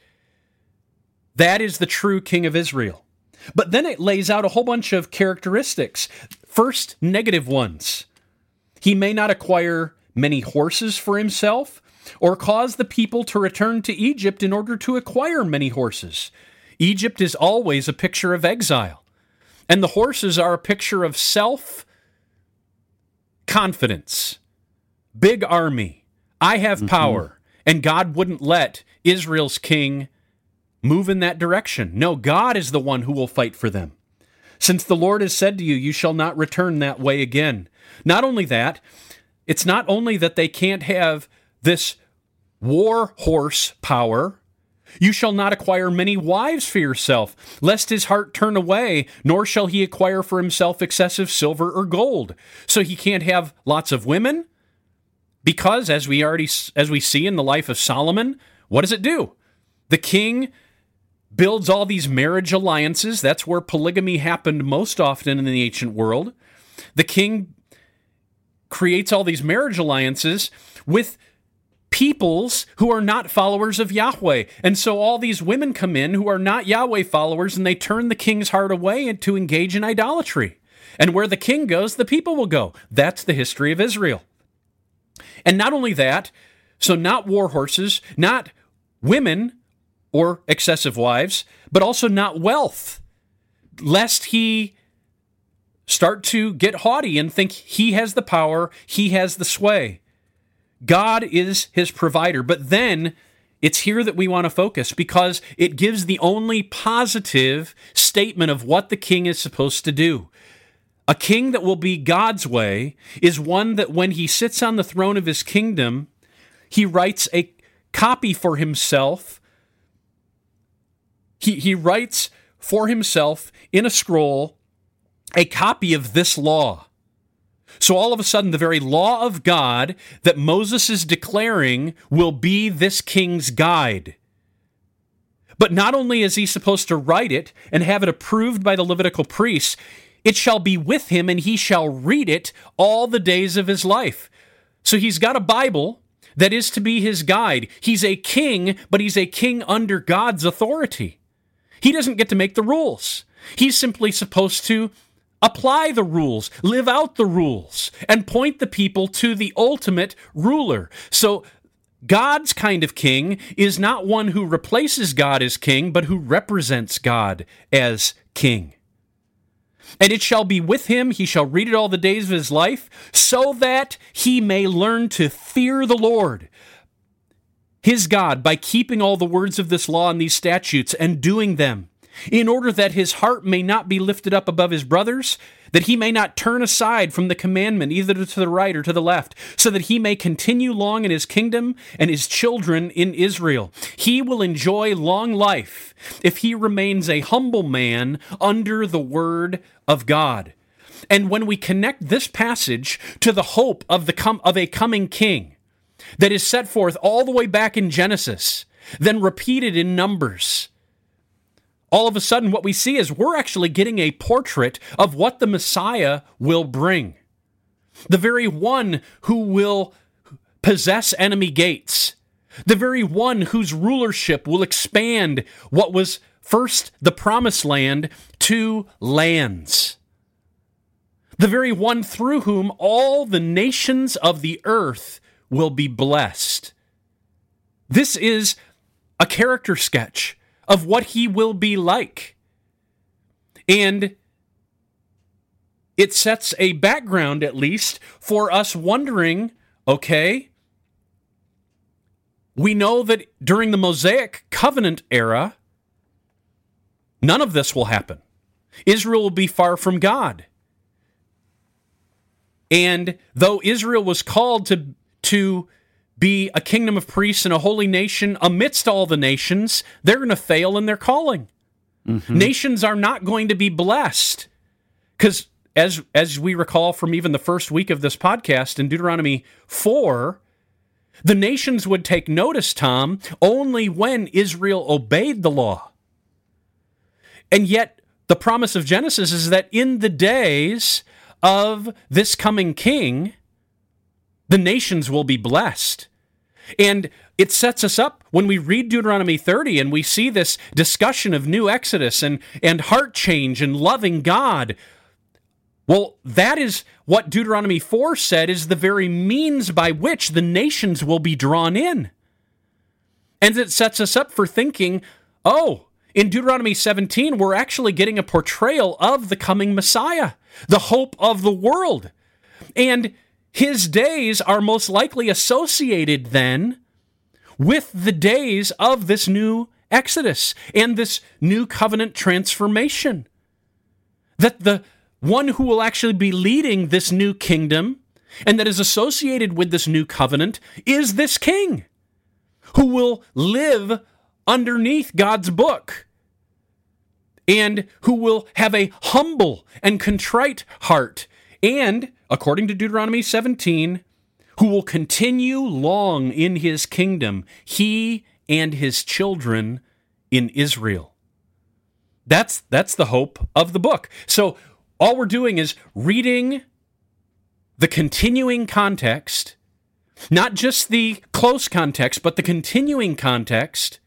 That is the true king of Israel. But then it lays out a whole bunch of characteristics. First, negative ones. He may not acquire many horses for himself, or cause the people to return to Egypt in order to acquire many horses. Egypt is always a picture of exile. And the horses are a picture of self-confidence. Big army. I have power. And God wouldn't let Israel's king move in that direction. No, God is the one who will fight for them. Since the Lord has said to you, you shall not return that way again. Not only that, it's not only that they can't have this war horse power. You shall not acquire many wives for yourself, lest his heart turn away, nor shall he acquire for himself excessive silver or gold. So he can't have lots of women, because as we see in the life of Solomon, what does it do? The king builds all these marriage alliances. That's where polygamy happened most often in the ancient world. The king creates all these marriage alliances with peoples who are not followers of Yahweh. And so all these women come in who are not Yahweh followers, and they turn the king's heart away and to engage in idolatry. And where the king goes, the people will go. That's the history of Israel. And not only that, so not war horses, not women or excessive wives, but also not wealth, lest he start to get haughty and think he has the power, he has the sway. God is his provider. But then it's here that we want to focus, because it gives the only positive statement of what the king is supposed to do. A king that will be God's way is one that when he sits on the throne of his kingdom, he writes a copy for himself. He writes for himself in a scroll a copy of this law. So all of a sudden, the very law of God that Moses is declaring will be this king's guide. But not only is he supposed to write it and have it approved by the Levitical priests, it shall be with him and he shall read it all the days of his life. So he's got a Bible that is to be his guide. He's a king, but he's a king under God's authority. He doesn't get to make the rules. He's simply supposed to apply the rules, live out the rules, and point the people to the ultimate ruler. So God's kind of king is not one who replaces God as king, but who represents God as king. And it shall be with him, he shall read it all the days of his life, so that he may learn to fear the Lord, his God, by keeping all the words of this law and these statutes and doing them, in order that his heart may not be lifted up above his brothers, that he may not turn aside from the commandment either to the right or to the left, so that he may continue long in his kingdom and his children in Israel. He will enjoy long life if he remains a humble man under the word of God. And when we connect this passage to the hope of a coming king that is set forth all the way back in Genesis, then repeated in Numbers, all of a sudden what we see is we're actually getting a portrait of what the Messiah will bring. The very one who will possess enemy gates. The very one whose rulership will expand what was first the promised land to lands. The very one through whom all the nations of the earth will be blessed. This is a character sketch of what he will be like. And it sets a background, at least, for us wondering, okay, we know that during the Mosaic covenant era, none of this will happen. Israel will be far from God. And though Israel was called to be a kingdom of priests and a holy nation amidst all the nations, they're going to fail in their calling. Mm-hmm. Nations are not going to be blessed. Because as we recall from even the first week of this podcast in Deuteronomy 4, the nations would take notice, Tom, only when Israel obeyed the law. And yet the promise of Genesis is that in the days of this coming king, the nations will be blessed. And it sets us up when we read Deuteronomy 30 and we see this discussion of new Exodus and heart change and loving God. Well, that is what Deuteronomy 4 said is the very means by which the nations will be drawn in. And it sets us up for thinking, oh, in Deuteronomy 17, we're actually getting a portrayal of the coming Messiah, the hope of the world. And his days are most likely associated then with the days of this new Exodus and this new covenant transformation. That the one who will actually be leading this new kingdom and that is associated with this new covenant is this king who will live underneath God's book and who will have a humble and contrite heart and, according to Deuteronomy 17, who will continue long in his kingdom, he and his children in Israel. That's the hope of the book. So all we're doing is reading the continuing context, not just the close context, but the continuing context,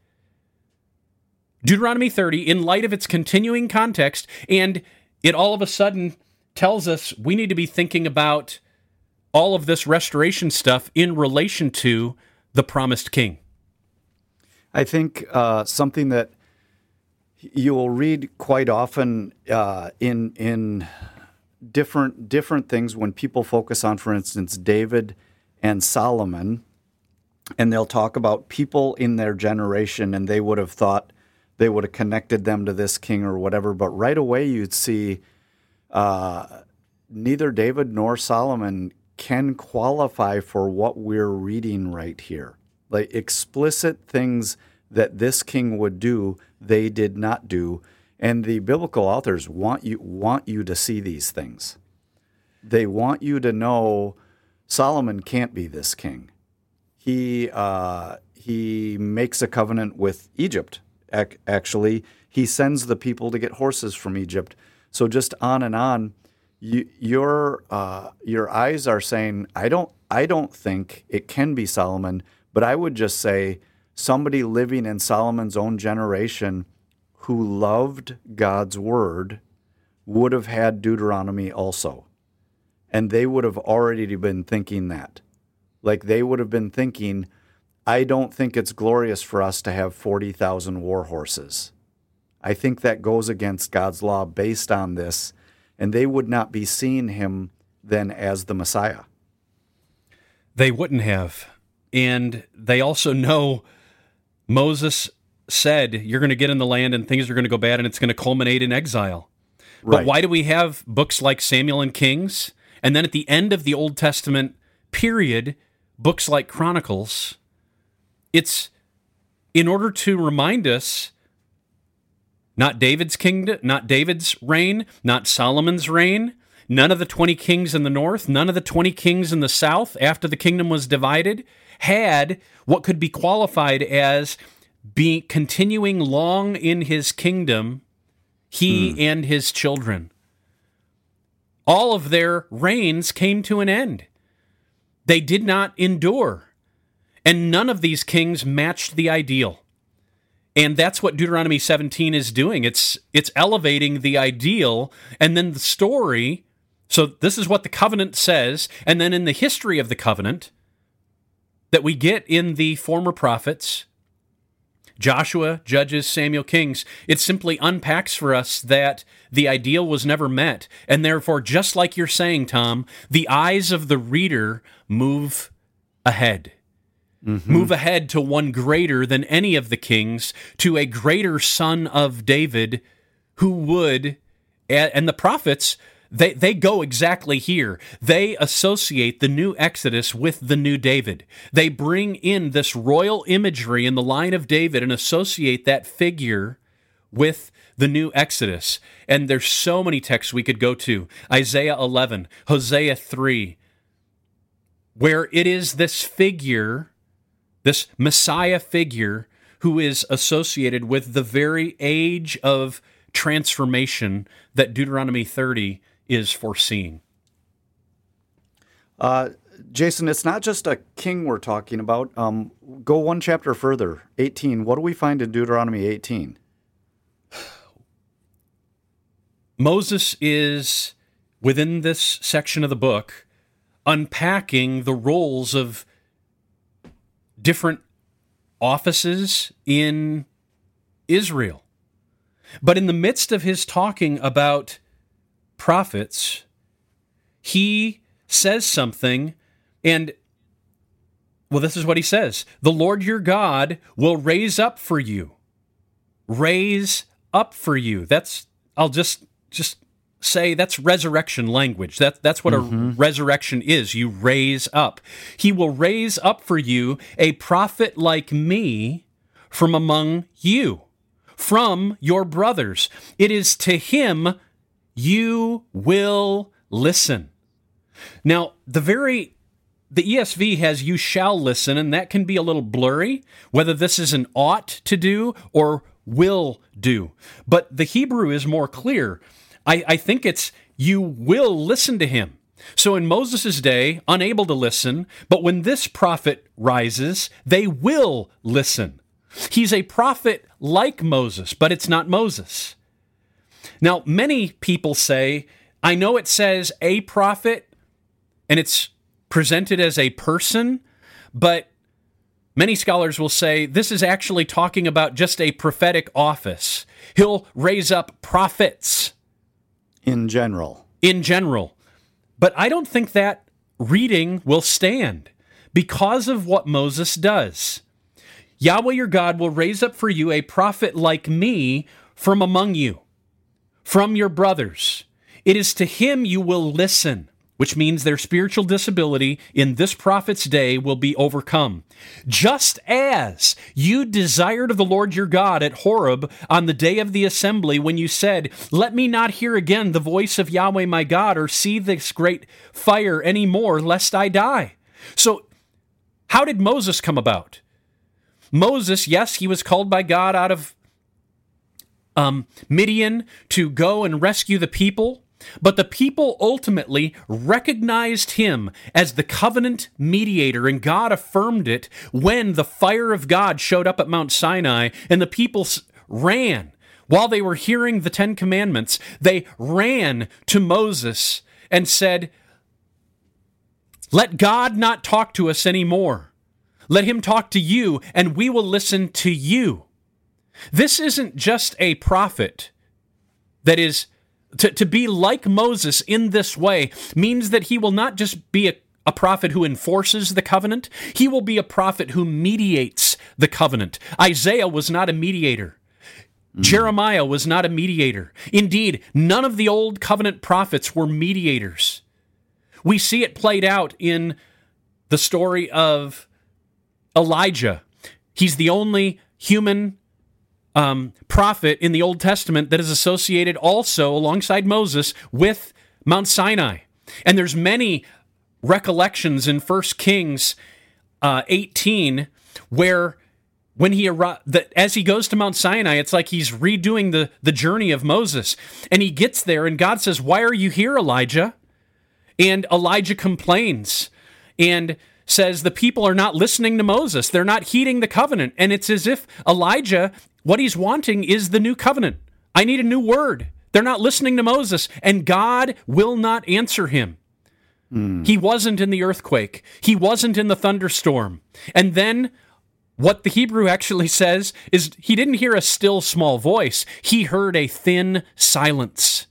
Deuteronomy 30, in light of its continuing context, and it all of a sudden tells us we need to be thinking about all of this restoration stuff in relation to the promised king. I think something that you will read quite often in different things when people focus on, for instance, David and Solomon, and they'll talk about people in their generation, and they would have thought they would have connected them to this king or whatever, but right away you'd see neither David nor Solomon can qualify for what we're reading right here. Like explicit things that this king would do, they did not do. And the biblical authors want you to see these things. They want you to know Solomon can't be this king. He makes a covenant with Egypt. Actually, he sends the people to get horses from Egypt. So just on and on. Your eyes are saying, I don't think it can be Solomon, but I would just say somebody living in Solomon's own generation who loved God's word would have had Deuteronomy also. And they would have already been thinking that. Like they would have been thinking, I don't think it's glorious for us to have 40,000 war horses. I think that goes against God's law based on this. And they would not be seeing him then as the Messiah. They wouldn't have. And they also know Moses said, you're going to get in the land and things are going to go bad and it's going to culminate in exile. Right. But why do we have books like Samuel and Kings? And then at the end of the Old Testament period, books like Chronicles? It's in order to remind us not David's kingdom, not David's reign, not Solomon's reign, none of the 20 kings in the north, none of the 20 kings in the south after the kingdom was divided had what could be qualified as being continuing long in his kingdom, he and his children. All of their reigns came to an end. They did not endure. And none of these kings matched the ideal. And that's what Deuteronomy 17 is doing. It's elevating the ideal, and then the story. So this is what the covenant says, and then in the history of the covenant that we get in the former prophets, Joshua, Judges, Samuel, Kings, it simply unpacks for us that the ideal was never met, and therefore, just like you're saying, Tom, the eyes of the reader move ahead. Move ahead to one greater than any of the kings, to a greater son of David who would, and the prophets, they go exactly here. They associate the new Exodus with the new David. They bring in this royal imagery in the line of David and associate that figure with the new Exodus. And there's so many texts we could go to. Isaiah 11, Hosea 3, where it is this figure, this Messiah figure, who is associated with the very age of transformation that Deuteronomy 30 is foreseeing. Jason, it's not just a king we're talking about. Go one chapter further, 18. What do we find in Deuteronomy 18? Moses is, within this section of the book, unpacking the roles of different offices in Israel. But in the midst of his talking about prophets, he says something, and, well, this is what he says. The Lord your God will raise up for you. Raise up for you. I'll just say that's resurrection language. That's what a resurrection is. You raise up. He will raise up for you a prophet like me from among you, from your brothers. It is to him you will listen. Now, the ESV has you shall listen, and that can be a little blurry, whether this is an ought to do or will do. But the Hebrew is more clear. I think it's you will listen to him. So in Moses' day, unable to listen, but when this prophet rises, they will listen. He's a prophet like Moses, but it's not Moses. Now, many people say, I know it says a prophet, and it's presented as a person, but many scholars will say this is actually talking about just a prophetic office. He'll raise up prophets. In general. But I don't think that reading will stand because of what Moses does. Yahweh your God will raise up for you a prophet like me from among you, from your brothers. It is to him you will listen, which means their spiritual disability in this prophet's day will be overcome. Just as you desired of the Lord your God at Horeb on the day of the assembly when you said, let me not hear again the voice of Yahweh my God or see this great fire any more, lest I die. So how did Moses come about? Moses, yes, he was called by God out of Midian to go and rescue the people. But the people ultimately recognized him as the covenant mediator, and God affirmed it when the fire of God showed up at Mount Sinai, and the people ran. While they were hearing the Ten Commandments, they ran to Moses and said, let God not talk to us anymore. Let him talk to you, and we will listen to you. This isn't just a prophet that is to be like Moses in this way means that he will not just be a prophet who enforces the covenant. He will be a prophet who mediates the covenant. Isaiah was not a mediator. Jeremiah was not a mediator. Indeed, none of the old covenant prophets were mediators. We see it played out in the story of Elijah. He's the only human prophet in the Old Testament that is associated also alongside Moses with Mount Sinai. And there's many recollections in 1 Kings 18 where when he as he goes to Mount Sinai, it's like he's redoing the journey of Moses. And he gets there and God says, why are you here, Elijah? And Elijah complains and says the people are not listening to Moses. They're not heeding the covenant. And it's as if Elijah, what he's wanting is the new covenant. I need a new word. They're not listening to Moses, and God will not answer him. He wasn't in the earthquake. He wasn't in the thunderstorm. And then what the Hebrew actually says is he didn't hear a still small voice. He heard a thin silence.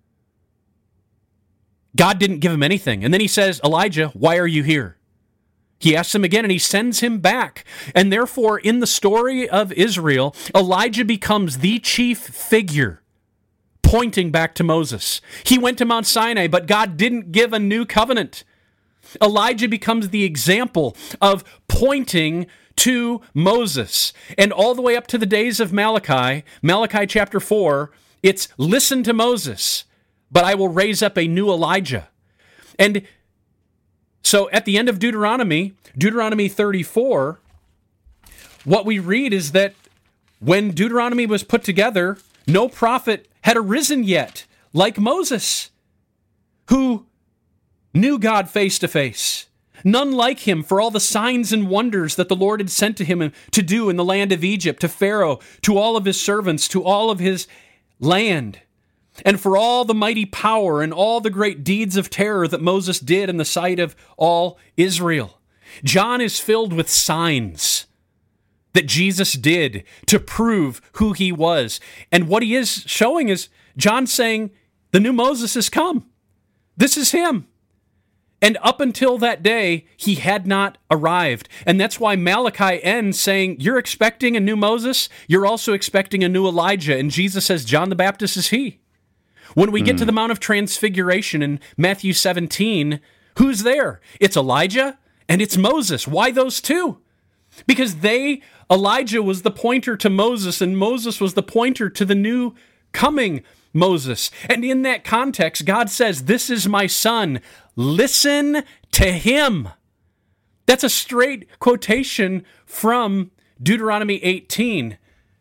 God didn't give him anything. And then he says, Elijah, why are you here? He asks him again, and he sends him back. And therefore, in the story of Israel, Elijah becomes the chief figure, pointing back to Moses. He went to Mount Sinai, but God didn't give a new covenant. Elijah becomes the example of pointing to Moses. And all the way up to the days of Malachi chapter 4, it's listen to Moses, but I will raise up a new Elijah. And so at the end of Deuteronomy 34, what we read is that when Deuteronomy was put together, no prophet had arisen yet like Moses, who knew God face to face. None like him for all the signs and wonders that the Lord had sent to him to do in the land of Egypt, to Pharaoh, to all of his servants, to all of his land. And for all the mighty power and all the great deeds of terror that Moses did in the sight of all Israel. John is filled with signs that Jesus did to prove who he was. And what he is showing is John saying, the new Moses has come. This is him. And up until that day, he had not arrived. And that's why Malachi ends saying, you're expecting a new Moses, you're also expecting a new Elijah. And Jesus says, John the Baptist is he. When we get to the Mount of Transfiguration in Matthew 17, who's there? It's Elijah and it's Moses. Why those two? Because Elijah was the pointer to Moses, and Moses was the pointer to the new coming Moses. And in that context, God says, this is my son. Listen to him. That's a straight quotation from Deuteronomy 18.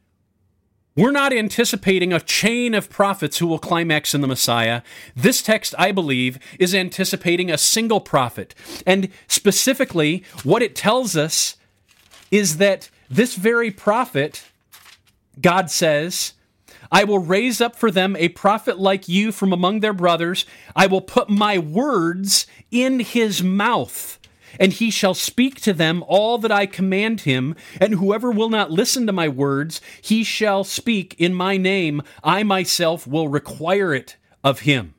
We're not anticipating a chain of prophets who will climax in the Messiah. This text, I believe, is anticipating a single prophet. And specifically, what it tells us is that this very prophet, God says, I will raise up for them a prophet like you from among their brothers. I will put my words in his mouth, and he shall speak to them all that I command him. And whoever will not listen to my words, he shall speak in my name. I myself will require it of him.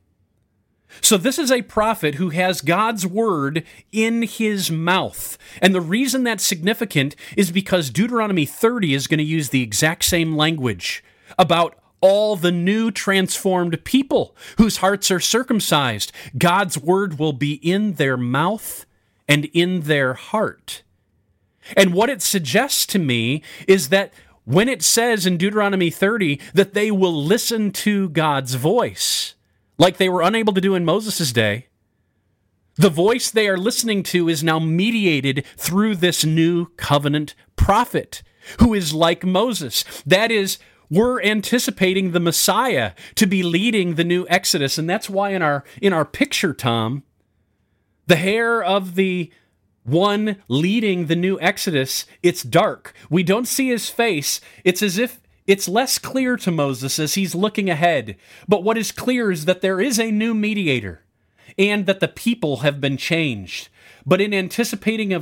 So this is a prophet who has God's word in his mouth. And the reason that's significant is because Deuteronomy 30 is going to use the exact same language about all the new transformed people whose hearts are circumcised. God's word will be in their mouth and in their heart. And what it suggests to me is that when it says in Deuteronomy 30 that they will listen to God's voice, like they were unable to do in Moses' day, the voice they are listening to is now mediated through this new covenant prophet who is like Moses. That is, we're anticipating the Messiah to be leading the new Exodus. And that's why in our picture, Tom, the hair of the one leading the new Exodus, it's dark. We don't see his face. It's as if it's less clear to Moses as he's looking ahead. But what is clear is that there is a new mediator and that the people have been changed. But in anticipation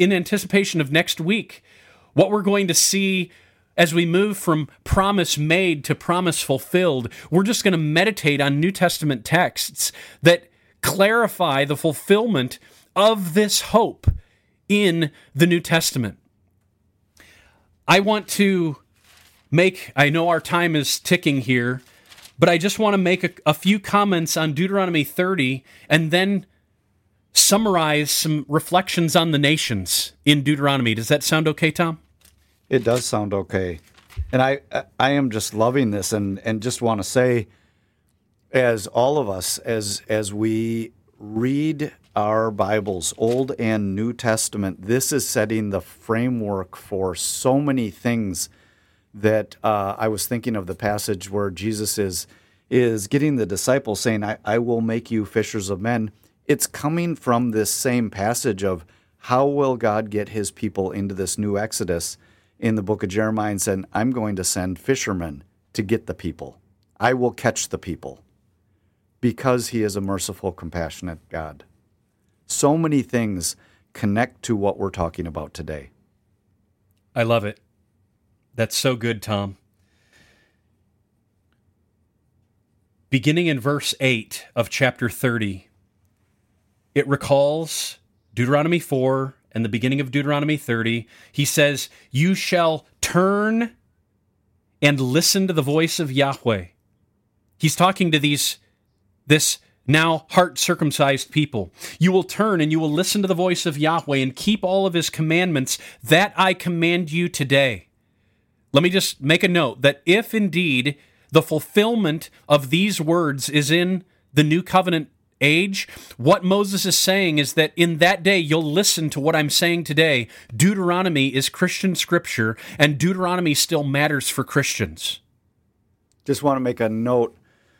of next week, what we're going to see as we move from promise made to promise fulfilled, we're just going to meditate on New Testament texts that clarify the fulfillment of this hope in the New Testament. I want to I know our time is ticking here, but I just want to make a few comments on Deuteronomy 30 and then summarize some reflections on the nations in Deuteronomy. Does that sound okay, Tom? It does sound okay. And I am just loving this and just want to say, as all of us, as we read our Bibles, Old and New Testament, this is setting the framework for so many things that I was thinking of the passage where Jesus is getting the disciples saying, I will make you fishers of men. It's coming from this same passage of how will God get his people into this new Exodus in the book of Jeremiah, and said, I'm going to send fishermen to get the people. I will catch the people because he is a merciful, compassionate God. So many things connect to what we're talking about today. I love it. That's so good, Tom. Beginning in verse 8 of chapter 30, it recalls Deuteronomy 4 and the beginning of Deuteronomy 30. He says, you shall turn and listen to the voice of Yahweh. He's talking to this now heart-circumcised people. You will turn and you will listen to the voice of Yahweh and keep all of his commandments that I command you today. Let me just make a note that if indeed the fulfillment of these words is in the new covenant age, what Moses is saying is that in that day you'll listen to what I'm saying today. Deuteronomy is Christian scripture, and Deuteronomy still matters for Christians. Just want to make a note.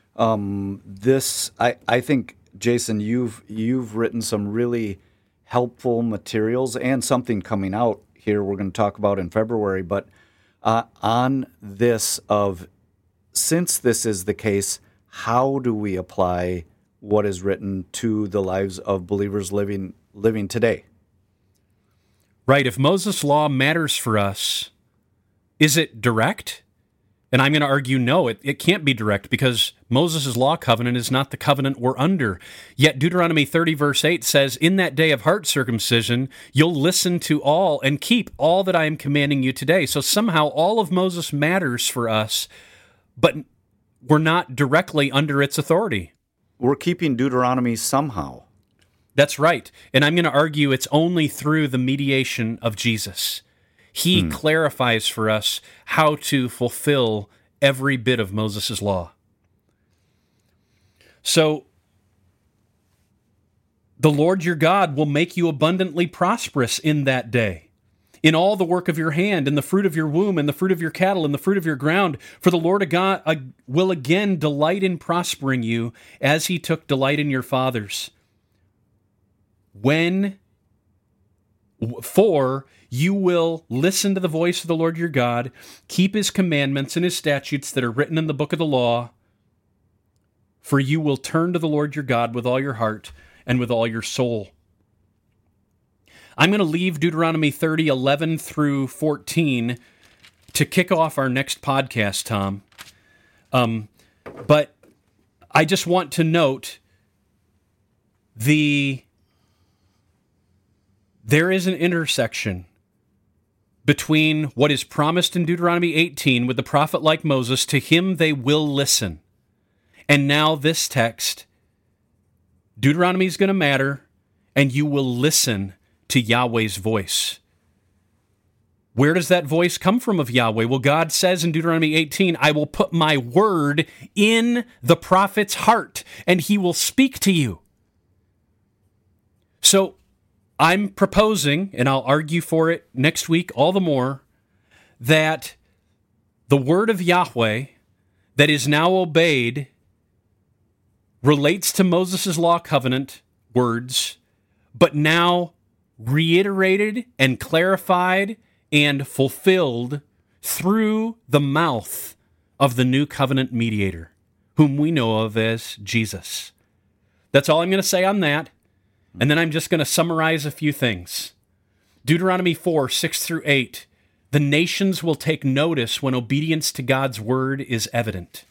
I think, Jason, you've written some really helpful materials and something coming out here we're going to talk about in February, but on this of, since this is the case, how do we apply what is written to the lives of believers living today? Right. If Moses' law matters for us, Is it direct? And I'm going to argue no, it can't be direct because Moses' law covenant is not the covenant we're under. Yet Deuteronomy 30 verse 8 says, in that day of heart circumcision, you'll listen to all and keep all that I am commanding you today. So somehow all of Moses matters for us, but we're not directly under its authority. We're keeping Deuteronomy somehow. That's right. And I'm going to argue it's only through the mediation of Jesus. He clarifies for us how to fulfill every bit of Moses' law. So, the Lord your God will make you abundantly prosperous in that day, in all the work of your hand, in the fruit of your womb, and the fruit of your cattle, and the fruit of your ground. For the Lord God will again delight in prospering you, as he took delight in your fathers. For you will listen to the voice of the Lord your God, keep his commandments and his statutes that are written in the book of the law, for you will turn to the Lord your God with all your heart and with all your soul. I'm going to leave Deuteronomy 30, 11 through 14 to kick off our next podcast, Tom. But I just want to note there is an intersection between what is promised in Deuteronomy 18 with the prophet like Moses, to him they will listen. And now this text, Deuteronomy is going to matter, and you will listen to Yahweh's voice. Where does that voice come from of Yahweh? Well, God says in Deuteronomy 18, I will put my word in the prophet's heart, and he will speak to you. So, I'm proposing, and I'll argue for it next week all the more, that the word of Yahweh that is now obeyed relates to Moses' law covenant words, but now reiterated and clarified and fulfilled through the mouth of the new covenant mediator, whom we know of as Jesus. That's all I'm going to say on that. And then I'm just going to summarize a few things. Deuteronomy 4, 6 through 8. The nations will take notice when obedience to God's word is evident.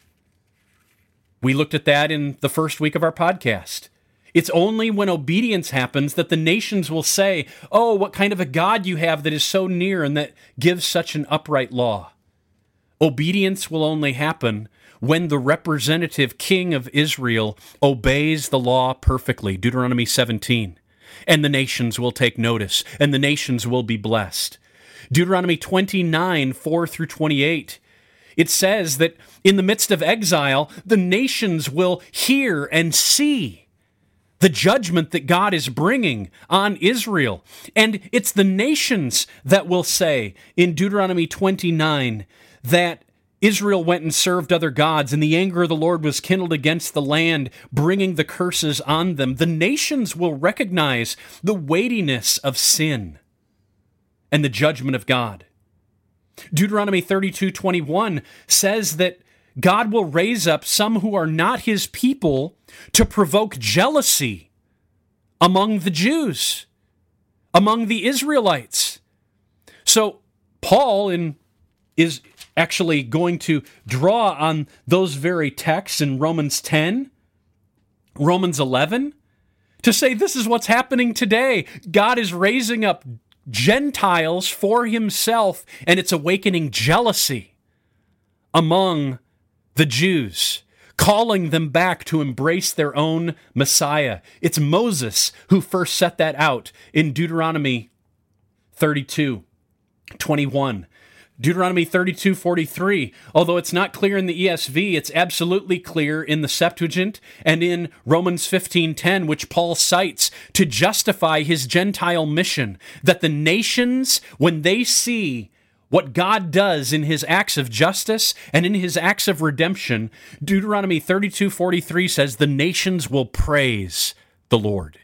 We looked at that in the first week of our podcast. It's only when obedience happens that the nations will say, oh, what kind of a God you have that is so near and that gives such an upright law. Obedience will only happen when the representative king of Israel obeys the law perfectly, Deuteronomy 17, and the nations will take notice, and the nations will be blessed. Deuteronomy 29, 4 through 28, it says that in the midst of exile, the nations will hear and see the judgment that God is bringing on Israel. And it's the nations that will say in Deuteronomy 29 that Israel went and served other gods, and the anger of the Lord was kindled against the land, bringing the curses on them. The nations will recognize the weightiness of sin and the judgment of God. Deuteronomy 32:21 says that God will raise up some who are not his people to provoke jealousy among the Jews, among the Israelites. So Paul is actually going to draw on those very texts in Romans 10, Romans 11, to say this is what's happening today. God is raising up Gentiles for himself, and it's awakening jealousy among the Jews, calling them back to embrace their own Messiah. It's Moses who first set that out in Deuteronomy 32:21. Deuteronomy 32:43, although it's not clear in the ESV, it's absolutely clear in the Septuagint and in Romans 15:10, which Paul cites to justify his Gentile mission, that the nations, when they see what God does in his acts of justice and in his acts of redemption, Deuteronomy 32:43 says the nations will praise the Lord.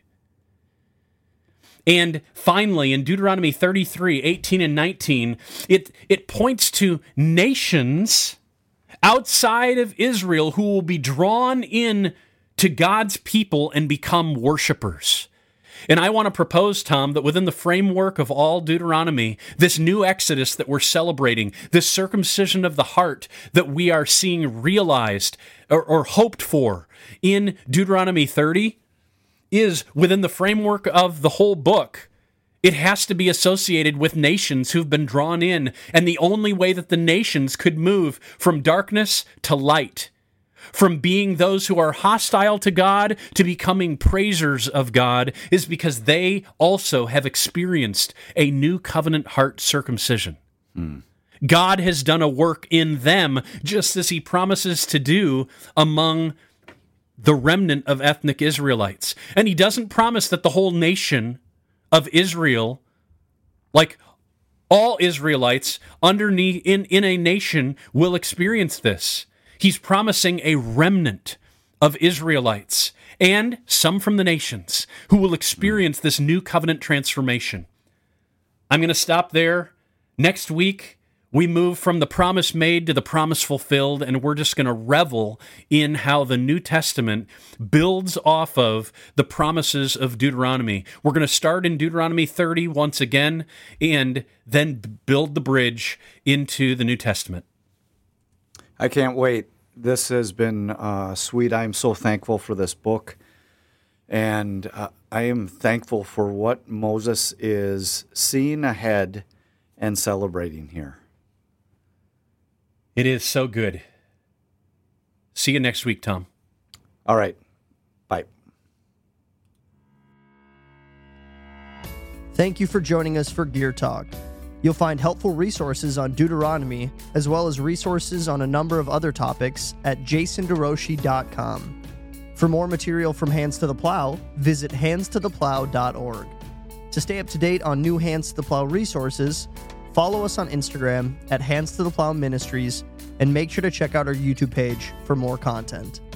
And finally, in Deuteronomy 33:18 and 19, it points to nations outside of Israel who will be drawn in to God's people and become worshipers. And I want to propose, Tom, that within the framework of all Deuteronomy, this new Exodus that we're celebrating, this circumcision of the heart that we are seeing realized or hoped for in Deuteronomy 30 is within the framework of the whole book. It has to be associated with nations who've been drawn in, and the only way that the nations could move from darkness to light, from being those who are hostile to God to becoming praisers of God, is because they also have experienced a new covenant heart circumcision. God has done a work in them, just as he promises to do among the remnant of ethnic Israelites. And he doesn't promise that the whole nation of Israel, like all Israelites underneath in a nation, will experience this. He's promising a remnant of Israelites and some from the nations who will experience this new covenant transformation. I'm going to stop there. Next week, we move from the promise made to the promise fulfilled, and we're just going to revel in how the New Testament builds off of the promises of Deuteronomy. We're going to start in Deuteronomy 30 once again, and then build the bridge into the New Testament. I can't wait. This has been sweet. I am so thankful for this book, and I am thankful for what Moses is seeing ahead and celebrating here. It is so good. See you next week, Tom. All right. Bye. Thank you for joining us for Gear Talk. You'll find helpful resources on Deuteronomy, as well as resources on a number of other topics at jasonderoshi.com. For more material from Hands to the Plow, visit handstotheplow.org. To stay up to date on new Hands to the Plow resources, follow us on Instagram at Hands to the Plow Ministries, and make sure to check out our YouTube page for more content.